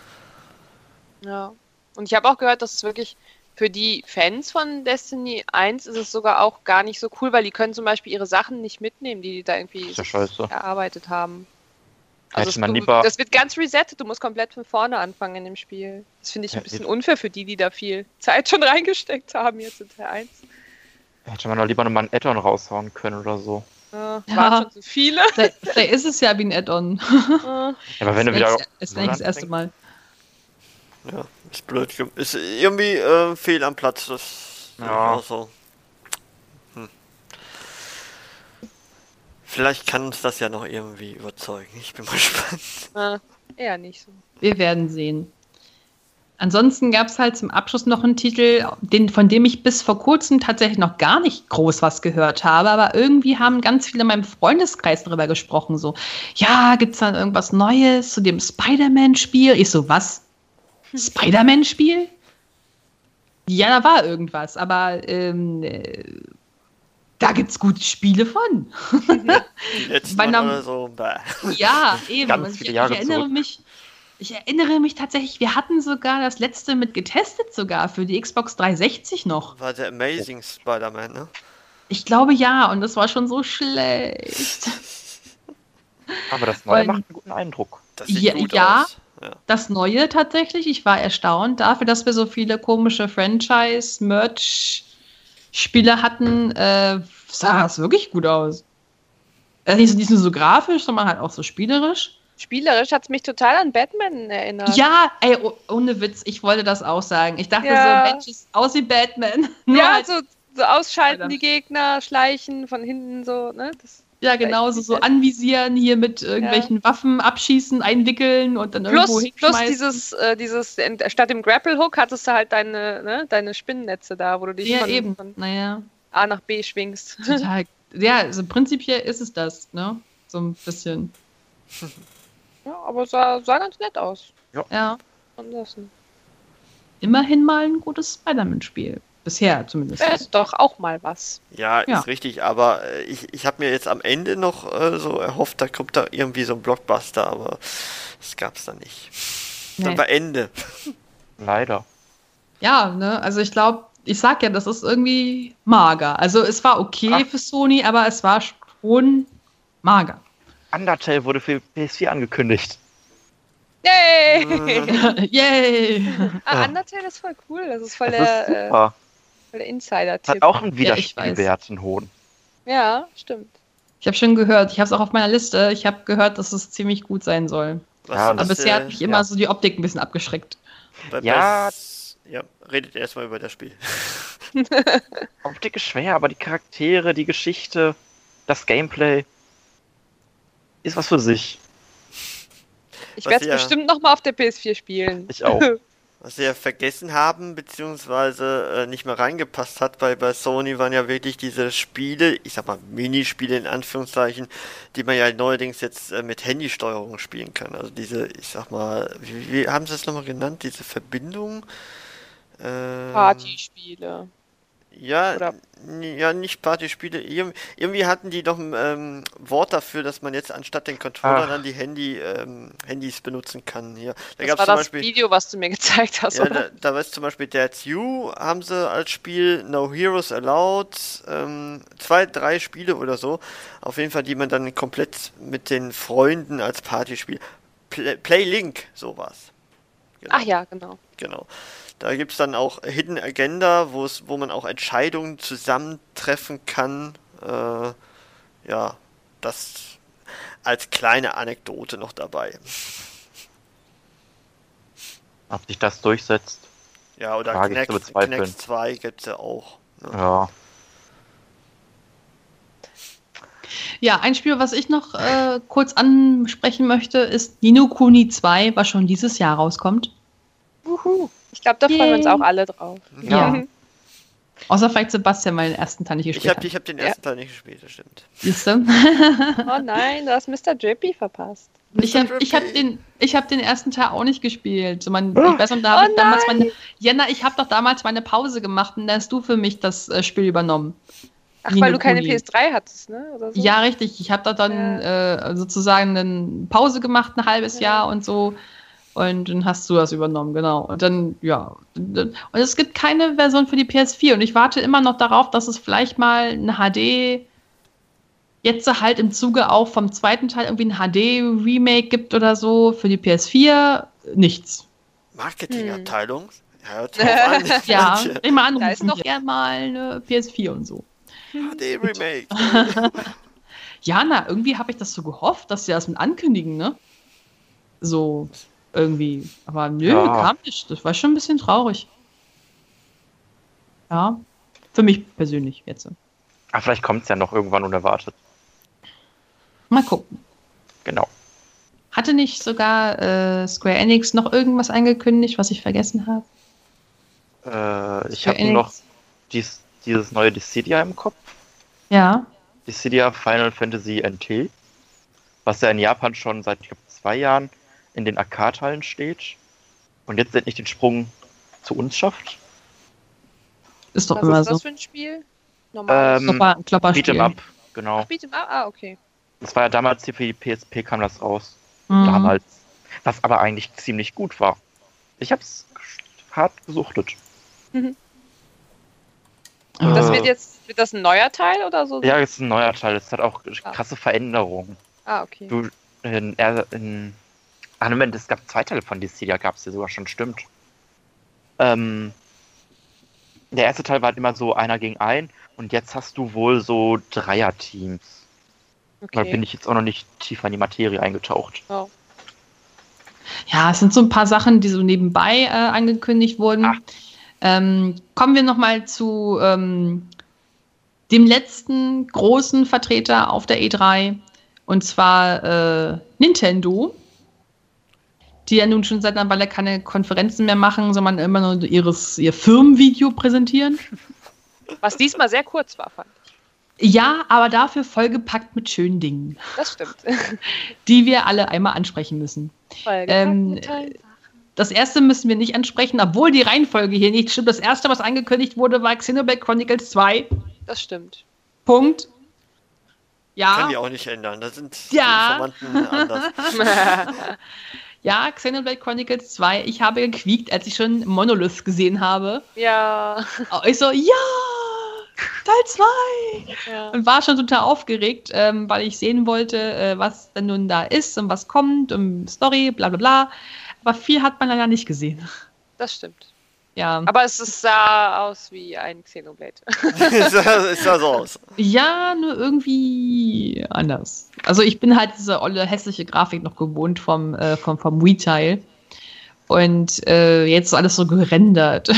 Ja. Und ich habe auch gehört, dass es wirklich für die Fans von Destiny eins ist es sogar auch gar nicht so cool, weil die können zum Beispiel ihre Sachen nicht mitnehmen, die die da irgendwie Ist ja sich scheiße. erarbeitet haben. Da hätte es- man du, lieber- das wird ganz resettet, du musst komplett von vorne anfangen in dem Spiel. Das finde ich Ja, ein bisschen ich- unfair für die, die da viel Zeit schon reingesteckt haben jetzt in Teil eins. Hätte man doch lieber nochmal ein Add-on raushauen können oder so. Äh, Ja. Waren schon zu viele. Vielleicht, vielleicht ist es ja wie ein Add-on. Äh, Ja, aber wenn du ist wieder. nicht- ist nicht das erste Mal. Ja, ist blöd. gem- Ist irgendwie äh, fehl am Platz. Das sehe ich Ja. auch so. Hm. Vielleicht kann uns das ja noch irgendwie überzeugen. Ich bin mal gespannt. äh, eher nicht so. Wir werden sehen. Ansonsten gab es halt zum Abschluss noch einen Titel, den, von dem ich bis vor kurzem tatsächlich noch gar nicht groß was gehört habe, aber irgendwie haben ganz viele in meinem Freundeskreis darüber gesprochen, so, ja, gibt's dann irgendwas Neues zu dem Spider-Man-Spiel? Ich so, was? Spider-Man-Spiel? Ja, da war irgendwas, aber ähm, äh, da gibt's gute Spiele von. Die letzten Mein Mal Name- oder so. Bäh. Ja, eben. Ganz Und ich, viele ich Jahre erinnere zurück. mich, ich erinnere mich tatsächlich, wir hatten sogar das letzte mit getestet sogar für die Xbox dreihundertsechzig noch. War der Amazing Spider-Man, ne? Ich glaube ja, und das war schon so schlecht. Aber das Neue Und- macht einen guten Eindruck. Das sieht Ja, gut ja. aus. Ja. Das Neue tatsächlich, ich war erstaunt dafür, dass wir so viele komische Franchise-Merch-Spiele hatten, äh, sah es wirklich gut aus. Äh, nicht, so- nicht nur so grafisch, sondern halt auch so spielerisch. Spielerisch hat es mich total an Batman erinnert. Ja, ey, oh, ohne Witz, ich wollte das auch sagen. Ich dachte Ja. so, Mensch, ist aus wie Batman. Nur ja halt, so, so ausschalten Alter. die Gegner, schleichen von hinten so, ne? Das, ja, genauso so anvisieren, hier mit irgendwelchen Waffen abschießen, einwickeln und dann irgendwo plus, plus hinschmeißen. dieses, äh, dieses, in- statt dem Grapple-Hook hattest du halt deine, ne, deine Spinnennetze da, wo du dich Ja, von, eben. von Naja, A nach B schwingst. total. Ja, also prinzipiell ist es das, ne? So ein bisschen. Ja, aber sah, sah ganz nett aus. Ja. Ansonsten. Immerhin mal ein gutes Spider-Man-Spiel. Bisher zumindest. Wäre doch auch mal was. Ja, Ja. ist richtig, aber äh, ich, ich habe mir jetzt am Ende noch äh, so erhofft, da kommt da irgendwie so ein Blockbuster, aber das gab's dann nicht. Nee. Dann war Ende. Leider. Ja, ne, also ich glaube, ich sag ja, das ist irgendwie mager. Also es war okay Ach. für Sony, aber es war schon mager. Undertale wurde für P S vier angekündigt. Yay! Yay! Ah, Undertale ist voll cool. Das ist voll das der, ist super. Äh, voll der Insider-Tipp. Hat auch einen Wiederspielwert, einen hohen. Ja, stimmt. Ich habe schon gehört, ich habe es auch auf meiner Liste, ich habe gehört, dass es ziemlich gut sein soll. Ja, aber bisher äh, hat mich immer ja. so die Optik ein bisschen abgeschreckt. Bei, ja. Bei, ja, redet erstmal über das Spiel. Optik ist schwer, aber die Charaktere, die Geschichte, das Gameplay ist was für sich. Ich werde es ja, bestimmt nochmal auf der P S vier spielen. Ich auch. Was sie ja vergessen haben, beziehungsweise äh, nicht mehr reingepasst hat, weil bei Sony waren ja wirklich diese Spiele, ich sag mal Minispiele in Anführungszeichen, die man ja neuerdings jetzt äh, mit Handysteuerung spielen kann. Also diese, ich sag mal, wie, wie haben sie es nochmal genannt, diese Verbindung? Ähm, Partyspiele. Ja, Oder? ja, nicht Partyspiele. Ir- irgendwie hatten die doch ein ähm, Wort dafür, dass man jetzt anstatt den Controller dann die Handy, ähm, Handys benutzen kann. Hier. Da das gab's war zum das Beispiel, Video, was du mir gezeigt hast, ja, oder? da, da war es zum Beispiel That's You, haben sie als Spiel, No Heroes Allowed, ähm, zwei, drei Spiele oder so. Auf jeden Fall, die man dann komplett mit den Freunden als Partyspiel. Play, Play Link, sowas. Genau. Ach ja, genau. Genau. Da gibt es dann auch Hidden Agenda, wo es, wo man auch Entscheidungen zusammentreffen kann. Äh, ja, das als kleine Anekdote noch dabei. Ob sich das durchsetzt? Ja, oder Knecht zwei gibt es ja auch. Ne? Ja. Ja, ein Spiel, was ich noch äh, kurz ansprechen möchte, ist Ni no Kuni zwei, was schon dieses Jahr rauskommt. Uhu. Ich glaube, da freuen wir uns auch alle drauf. Ja. ja. Außer vielleicht Sebastian, weil den ersten Teil nicht gespielt ich hab, hat. Ich habe den ersten ja. Teil nicht gespielt, das stimmt. Siehst du? Oh nein, du hast Mister Drippy verpasst. Ich habe ich hab den, ich hab den ersten Teil auch nicht gespielt. So, man, ich weiß noch, da habe oh ich damals meine. Jana, ich habe doch damals meine Pause gemacht und da hast du für mich das äh, Spiel übernommen. Ach, Ni weil no du keine Kuni. P S drei hattest, ne? Oder so? Ja, richtig. Ich habe da dann ja. äh, sozusagen eine Pause gemacht, ein halbes ja. Jahr und so. Und dann hast du das übernommen, genau. Und dann, ja. Und es gibt keine Version für die P S vier. Und ich warte immer noch darauf, dass es vielleicht mal ein H D, jetzt halt im Zuge auch vom zweiten Teil irgendwie ein H D-Remake gibt oder so für die P S vier. Nichts. Marketingabteilung? Hm. Hört drauf an. Ja, immer anrufen. Da ist noch gerne mal eine P S vier und so. H D-Remake. Ja, na, irgendwie habe ich das so gehofft, dass sie das mit ankündigen, ne? So. Irgendwie. Aber nö, ja. kam nicht. Das war schon ein bisschen traurig. Ja. Für mich persönlich jetzt. Ah, vielleicht kommt es ja noch irgendwann unerwartet. Mal gucken. Genau. Hatte nicht sogar äh, Square Enix noch irgendwas angekündigt, was ich vergessen habe? Äh, ich habe noch dies, dieses neue Dissidia im Kopf. Ja. Dissidia Final Fantasy N T. Was ja in Japan schon seit, ich glaube, zwei Jahren in den Arcade-Hallen steht und jetzt endlich den Sprung zu uns schafft. Ist doch Was immer ist so. Was das für ein Spiel? Normal. Ähm, Klopper, Klopperspiel. Beat'em Up, genau. Ach, Beat'em Up, ah, okay. Das war ja damals hier für die P S P kam das raus. Mhm. Damals. Was aber eigentlich ziemlich gut war. Ich hab's hart gesuchtet. Mhm. Das wird jetzt, wird das ein neuer Teil oder so? Ja, es ist ein neuer Teil. Es hat auch krasse ah. Veränderungen. Ah, okay. Du, in, in Ach, Moment, es gab zwei Teile von Dissidia, gab es ja sogar schon, stimmt. Ähm, der erste Teil war halt immer so einer gegen einen und jetzt hast du wohl so Dreier-Teams. Okay. Da bin ich jetzt auch noch nicht tiefer in die Materie eingetaucht. Oh. Ja, es sind so ein paar Sachen, die so nebenbei äh, angekündigt wurden. Ähm, kommen wir nochmal zu ähm, dem letzten großen Vertreter auf der E drei und zwar äh, Nintendo. Die ja nun schon seit einer Weile keine Konferenzen mehr machen, sondern immer nur ihres, ihr Firmenvideo präsentieren. Was diesmal sehr kurz war, fand ich. Ja, aber dafür vollgepackt mit schönen Dingen. Das stimmt. Die wir alle einmal ansprechen müssen. Ähm, das erste müssen wir nicht ansprechen, obwohl die Reihenfolge hier nicht stimmt. Das erste, was angekündigt wurde, war Xenoblade Chronicles zwei. Das stimmt. Punkt. Ja. Kann die auch nicht ändern. Da sind ja. die Informanten anders. Ja, Xenoblade Chronicles zwei. Ich habe gequiekt, als ich schon Monolith gesehen habe. Ja. Ich so, ja, Teil zwei. Ja. Und war schon total aufgeregt, ähm, weil ich sehen wollte, äh, was denn nun da ist und was kommt und Story, bla bla bla. Aber viel hat man leider nicht gesehen. Das stimmt. Ja. Aber es sah aus wie ein Xenoblade. Es sah, es sah so aus. Ja, nur irgendwie anders. Also ich bin halt diese olle hässliche Grafik noch gewohnt vom, äh, vom, vom Wii-Teil. Und äh, jetzt alles so gerendert.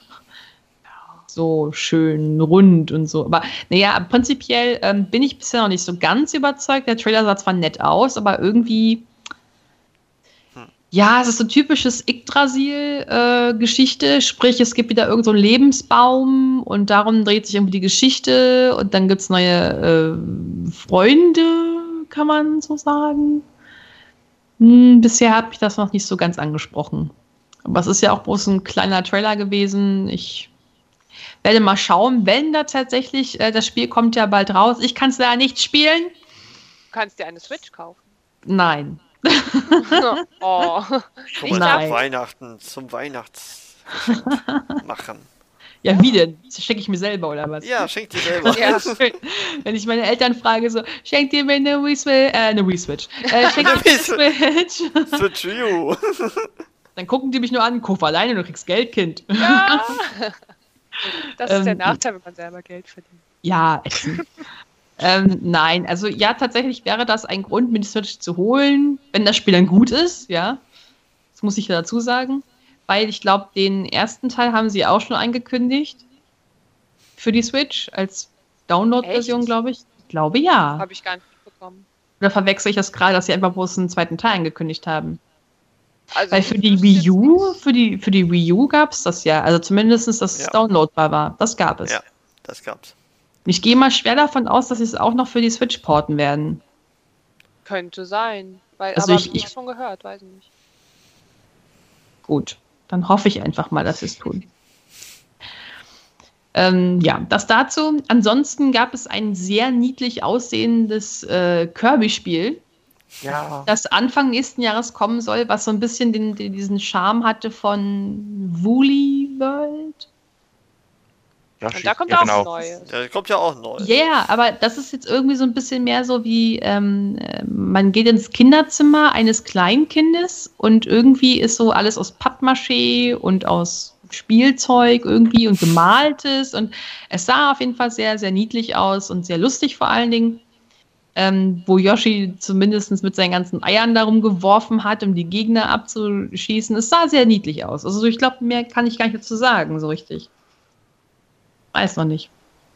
So schön rund und so. Aber naja, prinzipiell ähm, bin ich bisher noch nicht so ganz überzeugt. Der Trailer sah zwar nett aus, aber irgendwie ja, es ist so typisches Yggdrasil-Geschichte, äh, sprich, es gibt wieder irgend so einen Lebensbaum und darum dreht sich irgendwie die Geschichte und dann gibt es neue äh, Freunde, kann man so sagen. Hm, bisher hat mich das noch nicht so ganz angesprochen. Aber es ist ja auch bloß ein kleiner Trailer gewesen. Ich werde mal schauen, wenn da tatsächlich, äh, das Spiel kommt ja bald raus. Ich kann es leider nicht spielen. Du kannst dir eine Switch kaufen. Nein. Oh. Guck mal, zum Weihnachten, zum Weihnachtsgeschenk machen. Ja, wie denn? Schenke ich mir selber, oder was? Ja, schenk dir selber. Ja, wenn ich meine Eltern frage, so, schenk dir mir eine Wii Switch, äh, eine Wii Switch. Äh, schenk dir eine Switch. Switch you. Dann gucken die mich nur an, kauf alleine, du kriegst Geld, Kind. Ja. Das ist ähm, der Nachteil, wenn man selber Geld verdient. Ja, ätzend. Ähm, nein, also ja, tatsächlich wäre das ein Grund, mir die Switch zu holen, wenn das Spiel dann gut ist, ja. Das muss ich ja dazu sagen. Weil ich glaube, den ersten Teil haben sie auch schon angekündigt. Für die Switch als Download-Version, glaube ich. Ich glaube, ja. Habe ich gar nicht mitbekommen. Oder verwechsel ich das gerade, dass sie einfach bloß einen zweiten Teil angekündigt haben? Also weil für die Wii U, für die, für die Wii U gab es das ja. Also zumindest, dass es ja. downloadbar war. Das gab es. Ja, das gab's. Ich gehe mal schwer davon aus, dass sie es auch noch für die Switch porten werden. Könnte sein. Weil, also aber ich, ich ich schon gehört, weiß ich nicht. Gut, dann hoffe ich einfach mal, dass sie es tun. Ähm, ja, das dazu. Ansonsten gab es ein sehr niedlich aussehendes äh, Kirby-Spiel, ja. das Anfang nächsten Jahres kommen soll, was so ein bisschen den, den, diesen Charme hatte von Woolly World. Ja, und da kommt ja, auch genau. ein neues. Da kommt ja auch ein neues. Ja, yeah, aber das ist jetzt irgendwie so ein bisschen mehr so wie, ähm, man geht ins Kinderzimmer eines Kleinkindes und irgendwie ist so alles aus Pappmaché und aus Spielzeug irgendwie und gemaltes und es sah auf jeden Fall sehr, sehr niedlich aus und sehr lustig vor allen Dingen, ähm, wo Yoshi zumindest mit seinen ganzen Eiern darum geworfen hat, um die Gegner abzuschießen. Es sah sehr niedlich aus. Also ich glaube, mehr kann ich gar nicht dazu sagen, so richtig. Weiß noch nicht.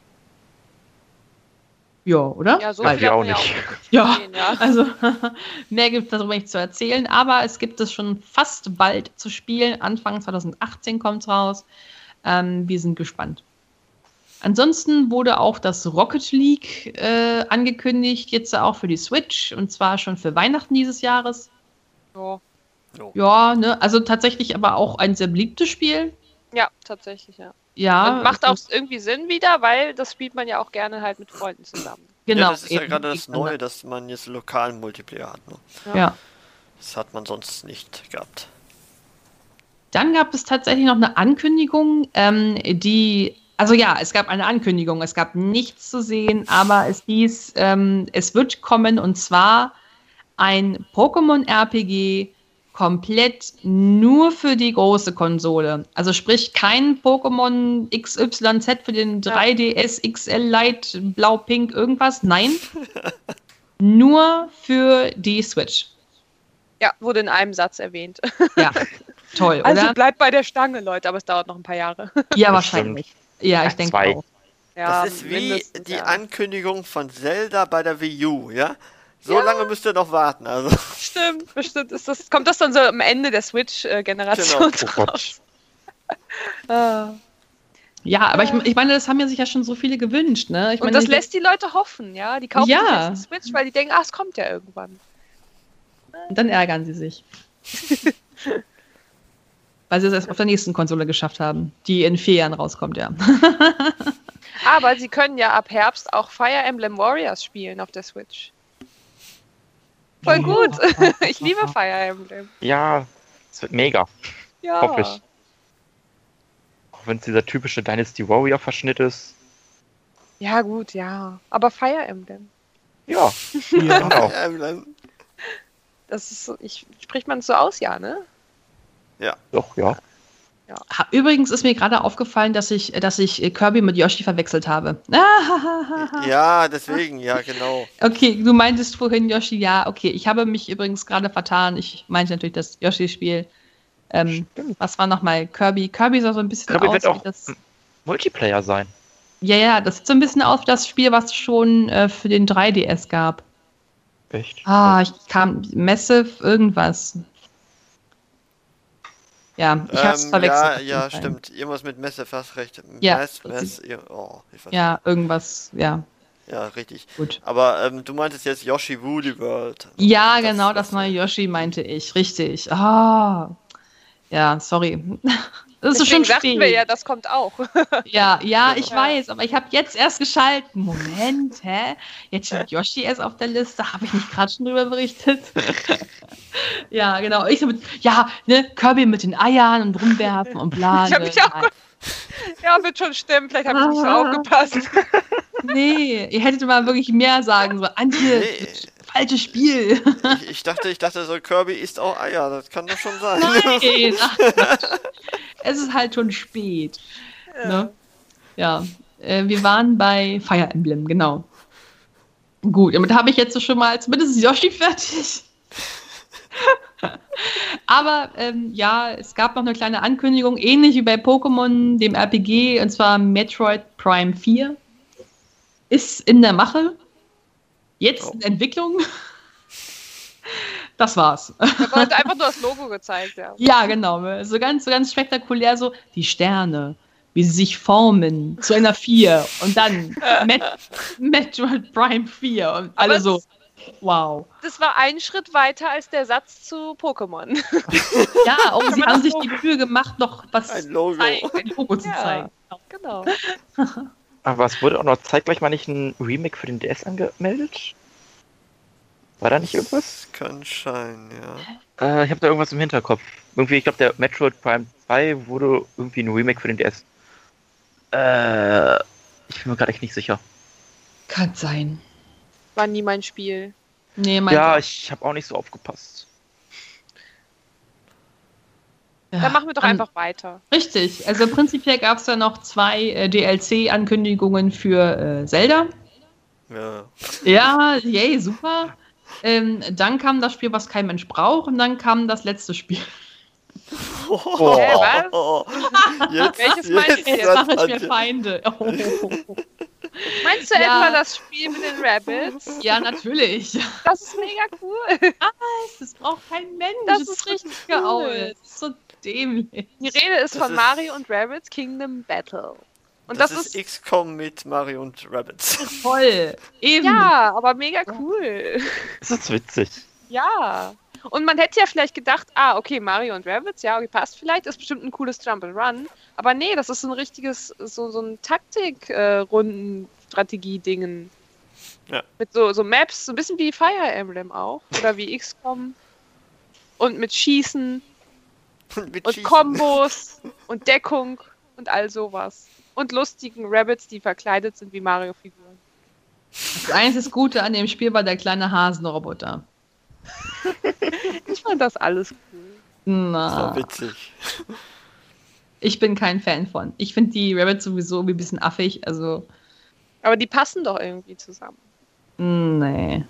Ja, oder? Ja, so Weiß viel ich hat auch man ja nicht. Ja, gesehen, ja. also mehr gibt es darüber nicht zu erzählen, aber es gibt es schon fast bald zu spielen. Anfang zwanzig achtzehn kommt es raus. Ähm, wir sind gespannt. Ansonsten wurde auch das Rocket League äh, angekündigt, jetzt auch für die Switch und zwar schon für Weihnachten dieses Jahres. Ja, Ja, ne, also tatsächlich aber auch ein sehr beliebtes Spiel. ja tatsächlich, ja. Ja, Und macht auch es- irgendwie Sinn wieder, weil das spielt man ja auch gerne halt mit Freunden zusammen. genau. Ja, das ist ja eben, gerade das gegeneinander. Neue, dass man jetzt lokalen Multiplayer hat. Ne? Ja. Das hat man sonst nicht gehabt. Dann gab es tatsächlich noch eine Ankündigung, ähm, die, also ja, es gab eine Ankündigung, es gab nichts zu sehen, aber es hieß, ähm, es wird kommen und zwar ein Pokémon-R P G komplett nur für die große Konsole. Also sprich kein Pokémon X Y Z für den drei D S, X L Lite, Blau, Pink, irgendwas. Nein, nur für die Switch. Ja, wurde in einem Satz erwähnt. Ja, toll, Also oder? bleibt bei der Stange, Leute, aber es dauert noch ein paar Jahre. Ja, wahrscheinlich. Ja, ich Ja, denke zwei. auch. Ja, das ist wie mindestens, die ja. Ankündigung von Zelda bei der Wii U, ja? So Ja. lange müsst ihr noch warten. Also. Bestimmt, bestimmt. Ist das, kommt das dann so am Ende der Switch-Generation Genau. Oh raus? Ah. Ja, aber ich, ich meine, das haben ja sich ja schon so viele gewünscht, ne? Ich Und meine, das ich- lässt die Leute hoffen, ja? Die kaufen Ja. sich jetzt eine Switch, weil die denken, ach, es kommt ja irgendwann. Und dann ärgern sie sich. Weil sie es erst auf der nächsten Konsole geschafft haben, die in vier Jahren rauskommt, ja. Aber sie können ja ab Herbst auch Fire Emblem Warriors spielen auf der Switch. Voll gut. Ich liebe Fire Emblem. Ja, es wird mega. Ja. Hoffe ich. Auch wenn es dieser typische Dynasty Warrior-Verschnitt ist. Ja, gut, ja. Aber Fire Emblem. Ja, Ja. genau. Fire Emblem. Das ist so, ich, spricht man es so aus, ja, ne? Doch, ja. Ha, Übrigens ist mir gerade aufgefallen, dass ich, dass ich Kirby mit Yoshi verwechselt habe. Ah, Ja, deswegen, ja, genau. okay, du meintest vorhin Yoshi, ja, okay. Ich habe mich übrigens gerade vertan. Ich meinte natürlich das Yoshi-Spiel. Ähm, was war nochmal? Kirby. Kirby sah so ein bisschen Kirby aus wird auch wie das. Multiplayer sein. Ja, ja, das sieht so ein bisschen aus wie das Spiel, was es schon äh, für den drei D S gab. Echt? Ah, ich kam. Massive irgendwas. Ja, ich hab's Ähm, verwechselt. ja, auf jeden ja, Fall. stimmt. Irgendwas mit Messe, fast recht. Ja, Mess, das Mess, ja, oh, ich weiß Ja, irgendwas, ja, nicht. Ja, richtig. gut. Aber ähm, du meintest jetzt Yoshi Woolly World. Ja, Das- genau, das das- neue Yoshi meinte ich, richtig. Ah, ja, sorry. Das ist Deswegen schon sagten spät. wir ja, das kommt auch. Ja, ja, ich Ja. weiß, aber ich habe jetzt erst geschalten. Moment, hä? Jetzt steht Yoshi erst auf der Liste. Habe ich nicht gerade schon drüber berichtet? Ja, genau. Ich so mit, ja, ne, Kirby mit den Eiern und rumwerfen und bla. Ich hab ne, mich auch- nein. Ja, wird schon stimmen. Vielleicht habe ich nicht so Ah. aufgepasst. Nee, ihr hättet mal wirklich mehr sagen sollen. Antje, Nee. falsches Spiel. Ich, ich dachte, ich dachte so, Kirby isst auch Eier. Das kann doch schon sein. Nein. Es ist halt schon spät. Ne? Ja, äh, wir waren bei Fire Emblem, genau. Gut, damit habe ich jetzt so schon mal zumindest Yoshi fertig. Aber ähm, ja, es gab noch eine kleine Ankündigung, ähnlich wie bei Pokémon, dem R P G, und zwar Metroid Prime vier. Ist in der Mache. Jetzt Oh. in Entwicklung. Das war's. Da wurde einfach nur das Logo gezeigt, ja. Ja, genau. So ganz, so ganz spektakulär so die Sterne, wie sie sich formen zu einer vier und dann Met Metroid Prime vier und alle Aber so, es- wow. Das war ein Schritt weiter als der Satz zu Pokémon. Ja, oh, sie man haben das sich so- die Mühe gemacht, noch was Ein zu Logo. zeigen, ein Logo zu Ja. zeigen. Genau. Aber es wurde auch noch zeitgleich mal nicht ein Remake für den D S angemeldet? War da nicht irgendwas? Das kann sein, ja. Äh, ich habe da irgendwas im Hinterkopf. Irgendwie, ich glaube, der Metroid Prime zwei wurde irgendwie ein Remake für den D S. Äh, ich bin mir gerade echt nicht sicher. Kann sein. War nie mein Spiel. Nee, mein Ja, ich habe auch nicht so aufgepasst. ja, Dann machen wir doch dann- einfach weiter. Richtig. Also prinzipiell gab es ja noch zwei äh, D L C-Ankündigungen für äh, Zelda. Ja. Ja, yay, super. Ähm, dann kam das Spiel, was kein Mensch braucht, und dann kam das letzte Spiel. Oh, Hä, was? oh, jetzt, Welches meinst du jetzt? Jetzt sagt mache ich mir Antje. Feinde. Oh. Meinst du Ja. etwa das Spiel mit den Rabbits? Ja, natürlich. Das ist mega cool. Das braucht kein Mensch. Das ist richtig cool. geault. Das ist so dämlich. Die Rede ist Das von ist- Mario und Rabbits Kingdom Battle. Und das, das, ist ist, X COM mit Mario und Rabbits. Toll. Eben. ja, aber mega cool. Das ist witzig. Ja. Und man hätte ja vielleicht gedacht, ah, okay, Mario und Rabbits, ja, okay, passt vielleicht, ist bestimmt ein cooles Jump'n'Run. Aber nee, das ist so ein richtiges, so, so ein Taktik-Runden-Strategie-Dingen. Ja. Mit so, so Maps, so ein bisschen wie Fire Emblem auch. Oder wie X COM. Und mit Schießen Mit und Schießen. Kombos und Deckung und all sowas. Und lustigen Rabbits, die verkleidet sind wie Mario-Figuren. Das einzige Gute an dem Spiel war der kleine Hasenroboter. Ich fand das alles cool. Das Na, war witzig. ich bin kein Fan von. Ich finde die Rabbits sowieso irgendwie ein bisschen affig, also Aber die passen doch irgendwie zusammen. nee.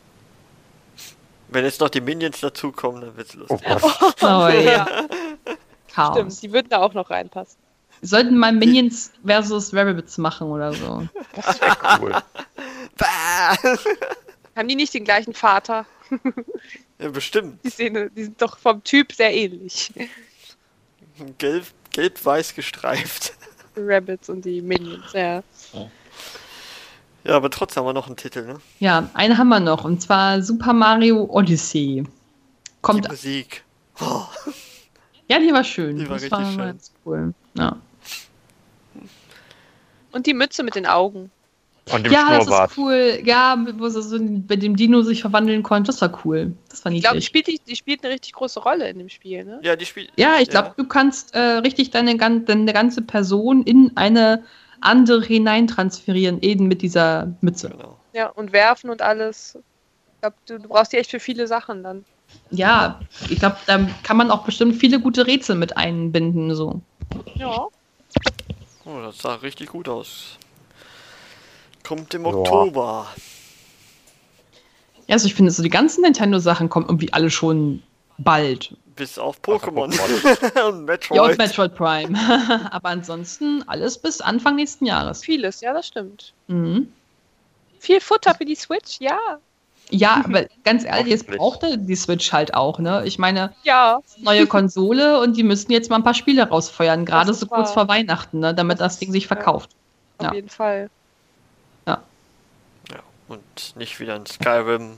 Wenn jetzt noch die Minions dazukommen, dann wird's lustig. Oh Gott. Oh, ja. Ja, Chaos. stimmt, die würden da auch noch reinpassen. Wir sollten mal Minions versus Rabbits machen oder so. Das wäre cool. Bah! Haben die nicht den gleichen Vater? Ja, bestimmt. Die, sehen, die sind doch vom Typ sehr ähnlich. Gelb, gelb-weiß gestreift. Die Rabbits und die Minions, ja. Ja, aber trotzdem haben wir noch einen Titel, ne? Ja, einen haben wir noch, und zwar Super Mario Odyssey. Kommt, Die Musik. Oh, ja, die war schön. Die war das richtig war schön. ganz cool. Ja. Und die Mütze mit den Augen. Und dem ja, Schnurrbart. Das ist cool. Ja, wo sie so bei dem Dino sich verwandeln konnte, das war cool. Das war Ich glaube, die spielt, die spielt eine richtig große Rolle in dem Spiel, ne? Ja, die spielt. Ja, ich glaube, ja. du kannst äh, richtig deine, deine ganze Person in eine andere hineintransferieren, eben mit dieser Mütze. Genau. Ja, und werfen und alles. Ich glaube, du, du brauchst die echt für viele Sachen dann. Ja, ich glaube, da kann man auch bestimmt viele gute Rätsel mit einbinden, so. Ja. Oh, das sah richtig gut aus. Kommt im Ja. Oktober. Ja, also ich finde, so die ganzen Nintendo-Sachen kommen irgendwie alle schon bald. Bis auf Pokémon. Und Metroid. Ja, und Metroid Prime. Aber ansonsten alles bis Anfang nächsten Jahres. Vieles, ja, das stimmt. Mhm. Viel Futter für die Switch, ja. Ja, aber ganz ehrlich, jetzt braucht er die Switch halt auch, ne? Ich meine, Ja. neue Konsole und die müssten jetzt mal ein paar Spiele rausfeuern, gerade Das ist so kurz wahr. vor Weihnachten, ne? Damit das, Das Ding ist, sich ja. verkauft. Auf Ja. jeden Fall. Ja, und nicht wieder ein Skyrim.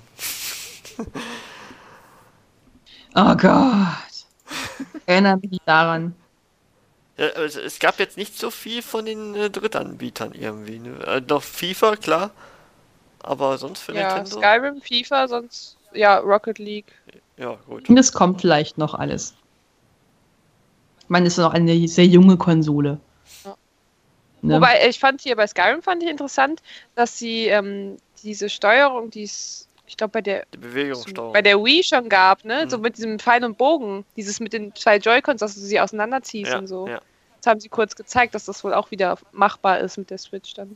Oh Gott. Erinnere mich nicht daran. Ja, es, es gab jetzt nicht so viel von den äh, Drittanbietern irgendwie. Ne? Äh, noch FIFA, klar. Aber sonst für Ja, Nintendo? Skyrim, FIFA, sonst, ja, Rocket League. Ja, gut. Und es kommt vielleicht noch alles. Ich meine, es ist noch eine sehr junge Konsole. Ja. Ne? Wobei, ich fand hier bei Skyrim fand ich interessant, dass sie ähm, diese Steuerung, die es, ich glaube, bei der Die Bewegungssteuerung. bei der Wii schon gab, ne? Mhm. So mit diesem Pfeil und Bogen, dieses mit den zwei Joy-Cons, dass du sie auseinanderziehst ja, und so. ja. Das haben sie kurz gezeigt, dass das wohl auch wieder machbar ist mit der Switch dann.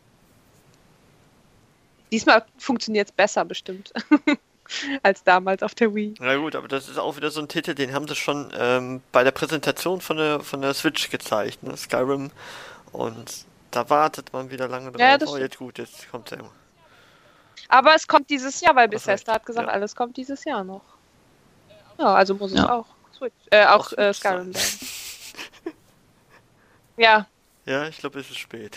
Diesmal funktioniert es besser bestimmt als damals auf der Wii. Na gut, aber das ist auch wieder so ein Titel, den haben sie schon ähm, bei der Präsentation von der, von der Switch gezeigt, ne? Skyrim. Und da wartet man wieder lange drauf. Ja, das oh, stimmt. jetzt gut, jetzt kommt er. Aber es kommt dieses Jahr, weil Hast Bethesda recht, hat gesagt, ja. alles kommt dieses Jahr noch. Ja, also muss es Ja. auch Switch, äh, auch, Auch äh, Switch Skyrim sein. sein. Ja, Ja, ich glaube, es ist spät.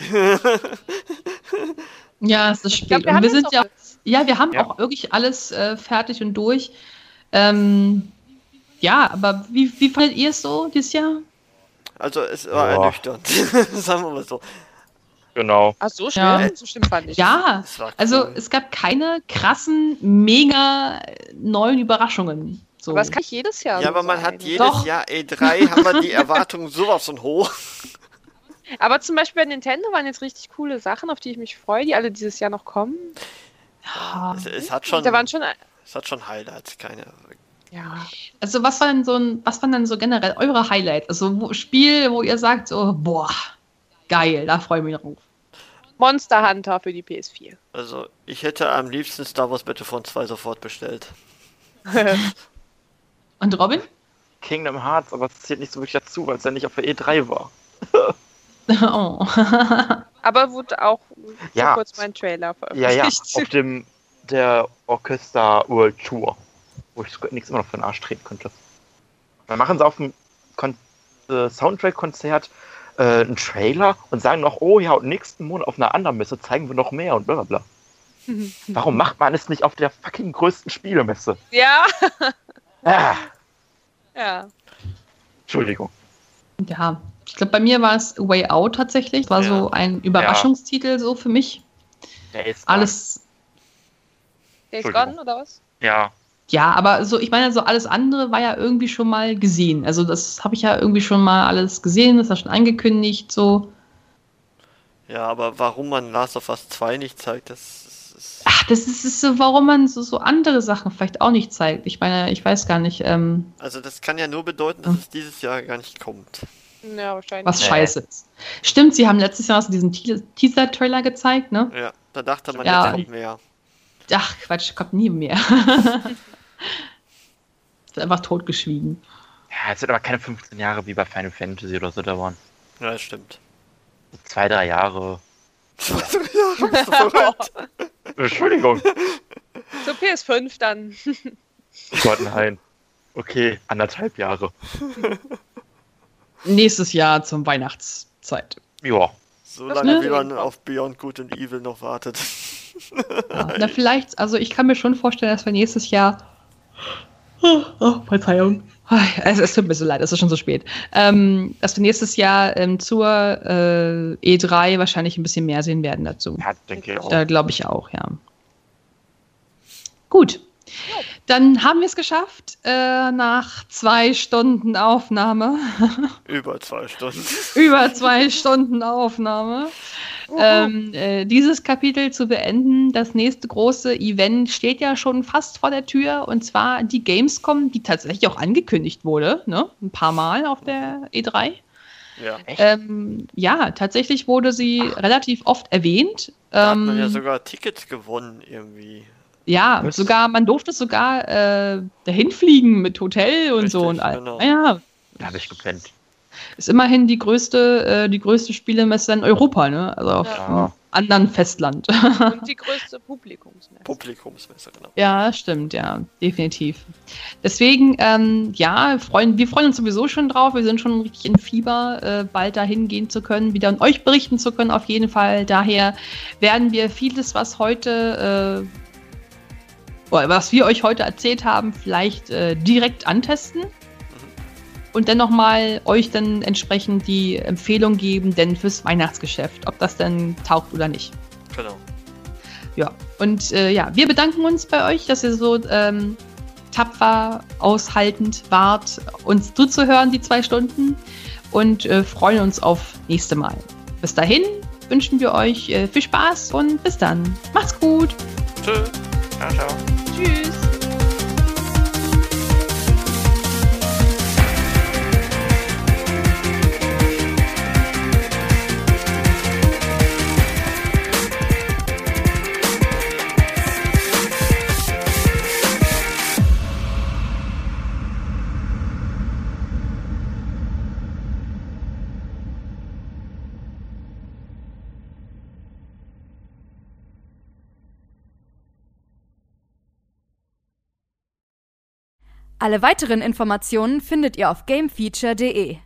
Ja, es ist ich spät. glaube, wir und haben wir jetzt sind auch ja, alles. ja, wir haben Ja. auch wirklich alles äh, fertig und durch. Ähm, ja, aber wie, wie fandet ihr es so dieses Jahr? Also, es war Ja. ernüchternd. Sagen wir mal so. Genau. Ach, so schlimm? Ja. So schlimm fand ich. Ja, Es war cool. also es gab keine krassen, mega äh, neuen Überraschungen. So. Aber das kann ich jedes Jahr Ja, so aber man sein. hat jedes Doch. Jahr E drei, haben wir die Erwartungen sowas von hoch. Aber zum Beispiel bei Nintendo waren jetzt richtig coole Sachen, auf die ich mich freue, die alle dieses Jahr noch kommen. Ja. Es, es hat schon, Da waren schon, es hat schon Highlights, keine. ja, Also was war denn so ein, was waren denn so generell eure Highlights? Also wo, Spiel, wo ihr sagt, so, boah, geil, da freue ich mich drauf. Monster Hunter für die P S vier. Also, ich hätte am liebsten Star Wars Battlefront zwei sofort bestellt. Und Robin? Kingdom Hearts, aber es zählt nicht so wirklich dazu, weil es ja nicht auf der E drei war. Oh. Aber wurde auch Ja. vor kurzem ein Trailer Ja, ja, veröffentlicht. auf dem der Orchester World Tour, wo ich Square Enix immer noch für den Arsch treten könnte. Dann machen sie auf dem Kon äh, Soundtrack-Konzert äh, einen Trailer und sagen noch, oh ja, und nächsten Monat auf einer anderen Messe zeigen wir noch mehr und bla bla bla. Warum macht man es nicht auf der fucking größten Spielemesse? Ja, Ah, ja. Entschuldigung. Ja, ich glaube, bei mir war es A Way Out tatsächlich. War Ja. so ein Überraschungstitel so für mich. Der ist Alles, Days Entschuldigung. Gone oder was? Ja, ja, aber so, ich meine, so alles andere war ja irgendwie schon mal gesehen. Also das habe ich ja irgendwie schon mal alles gesehen, das war schon angekündigt, so. Ja, aber warum man Last of Us zwei nicht zeigt, das ist. ist Ach, das ist, ist so, warum man so, so andere Sachen vielleicht auch nicht zeigt. Ich meine, ich weiß gar nicht, ähm, also, das kann ja nur bedeuten, dass es dieses Jahr gar nicht kommt. Ja, wahrscheinlich. was Nee. scheiße ist. Stimmt, sie haben letztes Jahr so diesen Te- Teaser-Trailer gezeigt, ne? Ja, da dachte man Ja. jetzt nicht mehr. Ach, Quatsch, kommt nie mehr. Ist einfach totgeschwiegen. ja, es wird aber keine fünfzehn Jahre wie bei Final Fantasy oder so dauern. Ja, das stimmt. Zwei, drei Jahre. Ja, bist du verrückt? Entschuldigung. Zur P S fünf dann. Gott, nein. Okay, anderthalb Jahre. Nächstes Jahr zum Weihnachtszeit. Ja. So Das lange, ne? wie man auf Beyond Good and Evil noch wartet. Ja, na, vielleicht, also ich kann mir schon vorstellen, dass wir nächstes Jahr Oh, oh, Verzeihung. Es, es tut mir so leid, es ist schon so spät. Ähm, dass wir nächstes Jahr ähm, zur äh, E drei wahrscheinlich ein bisschen mehr sehen werden dazu. Ja, denke ich auch. Da glaube ich auch, ja. Gut. Dann haben wir es geschafft, äh, nach zwei Stunden Aufnahme. Über zwei Stunden. Über zwei Stunden Aufnahme. Ähm, äh, dieses Kapitel zu beenden. Das nächste große Event steht ja schon fast vor der Tür, und zwar die Gamescom, die tatsächlich auch angekündigt wurde, ne? Ein paar Mal auf der E drei. Ja, ähm, ja, tatsächlich wurde sie Ach. relativ oft erwähnt. Da ähm, hat man ja sogar Tickets gewonnen irgendwie. Ja, Was? sogar, man durfte sogar äh, dahin fliegen mit Hotel und Richtig, so und all. Genau. Ja, da habe ich gepennt. Ist immerhin die größte, äh, die größte Spielemesse in Europa, ne? Also auf Ja. einem anderen Festland. Und die größte Publikumsmesse. Publikumsmesse, genau. Ja, stimmt, ja, definitiv. Deswegen, ähm, ja, freuen, wir freuen uns sowieso schon drauf. Wir sind schon richtig in Fieber, äh, bald dahin gehen zu können, wieder an euch berichten zu können, auf jeden Fall. Daher werden wir vieles, was heute, äh, oder was wir euch heute erzählt haben, vielleicht äh, direkt antesten. Und dann nochmal euch dann entsprechend die Empfehlung geben, denn fürs Weihnachtsgeschäft, ob das dann taugt oder nicht. Genau. Ja, und äh, ja, wir bedanken uns bei euch, dass ihr so ähm, tapfer, aushaltend wart, uns zuzuhören, die zwei Stunden, und äh, freuen uns auf nächste Mal. Bis dahin wünschen wir euch äh, viel Spaß und bis dann. Macht's gut. Tschüss. Ciao, ciao. Tschüss. Alle weiteren Informationen findet ihr auf gamefeature punkt de.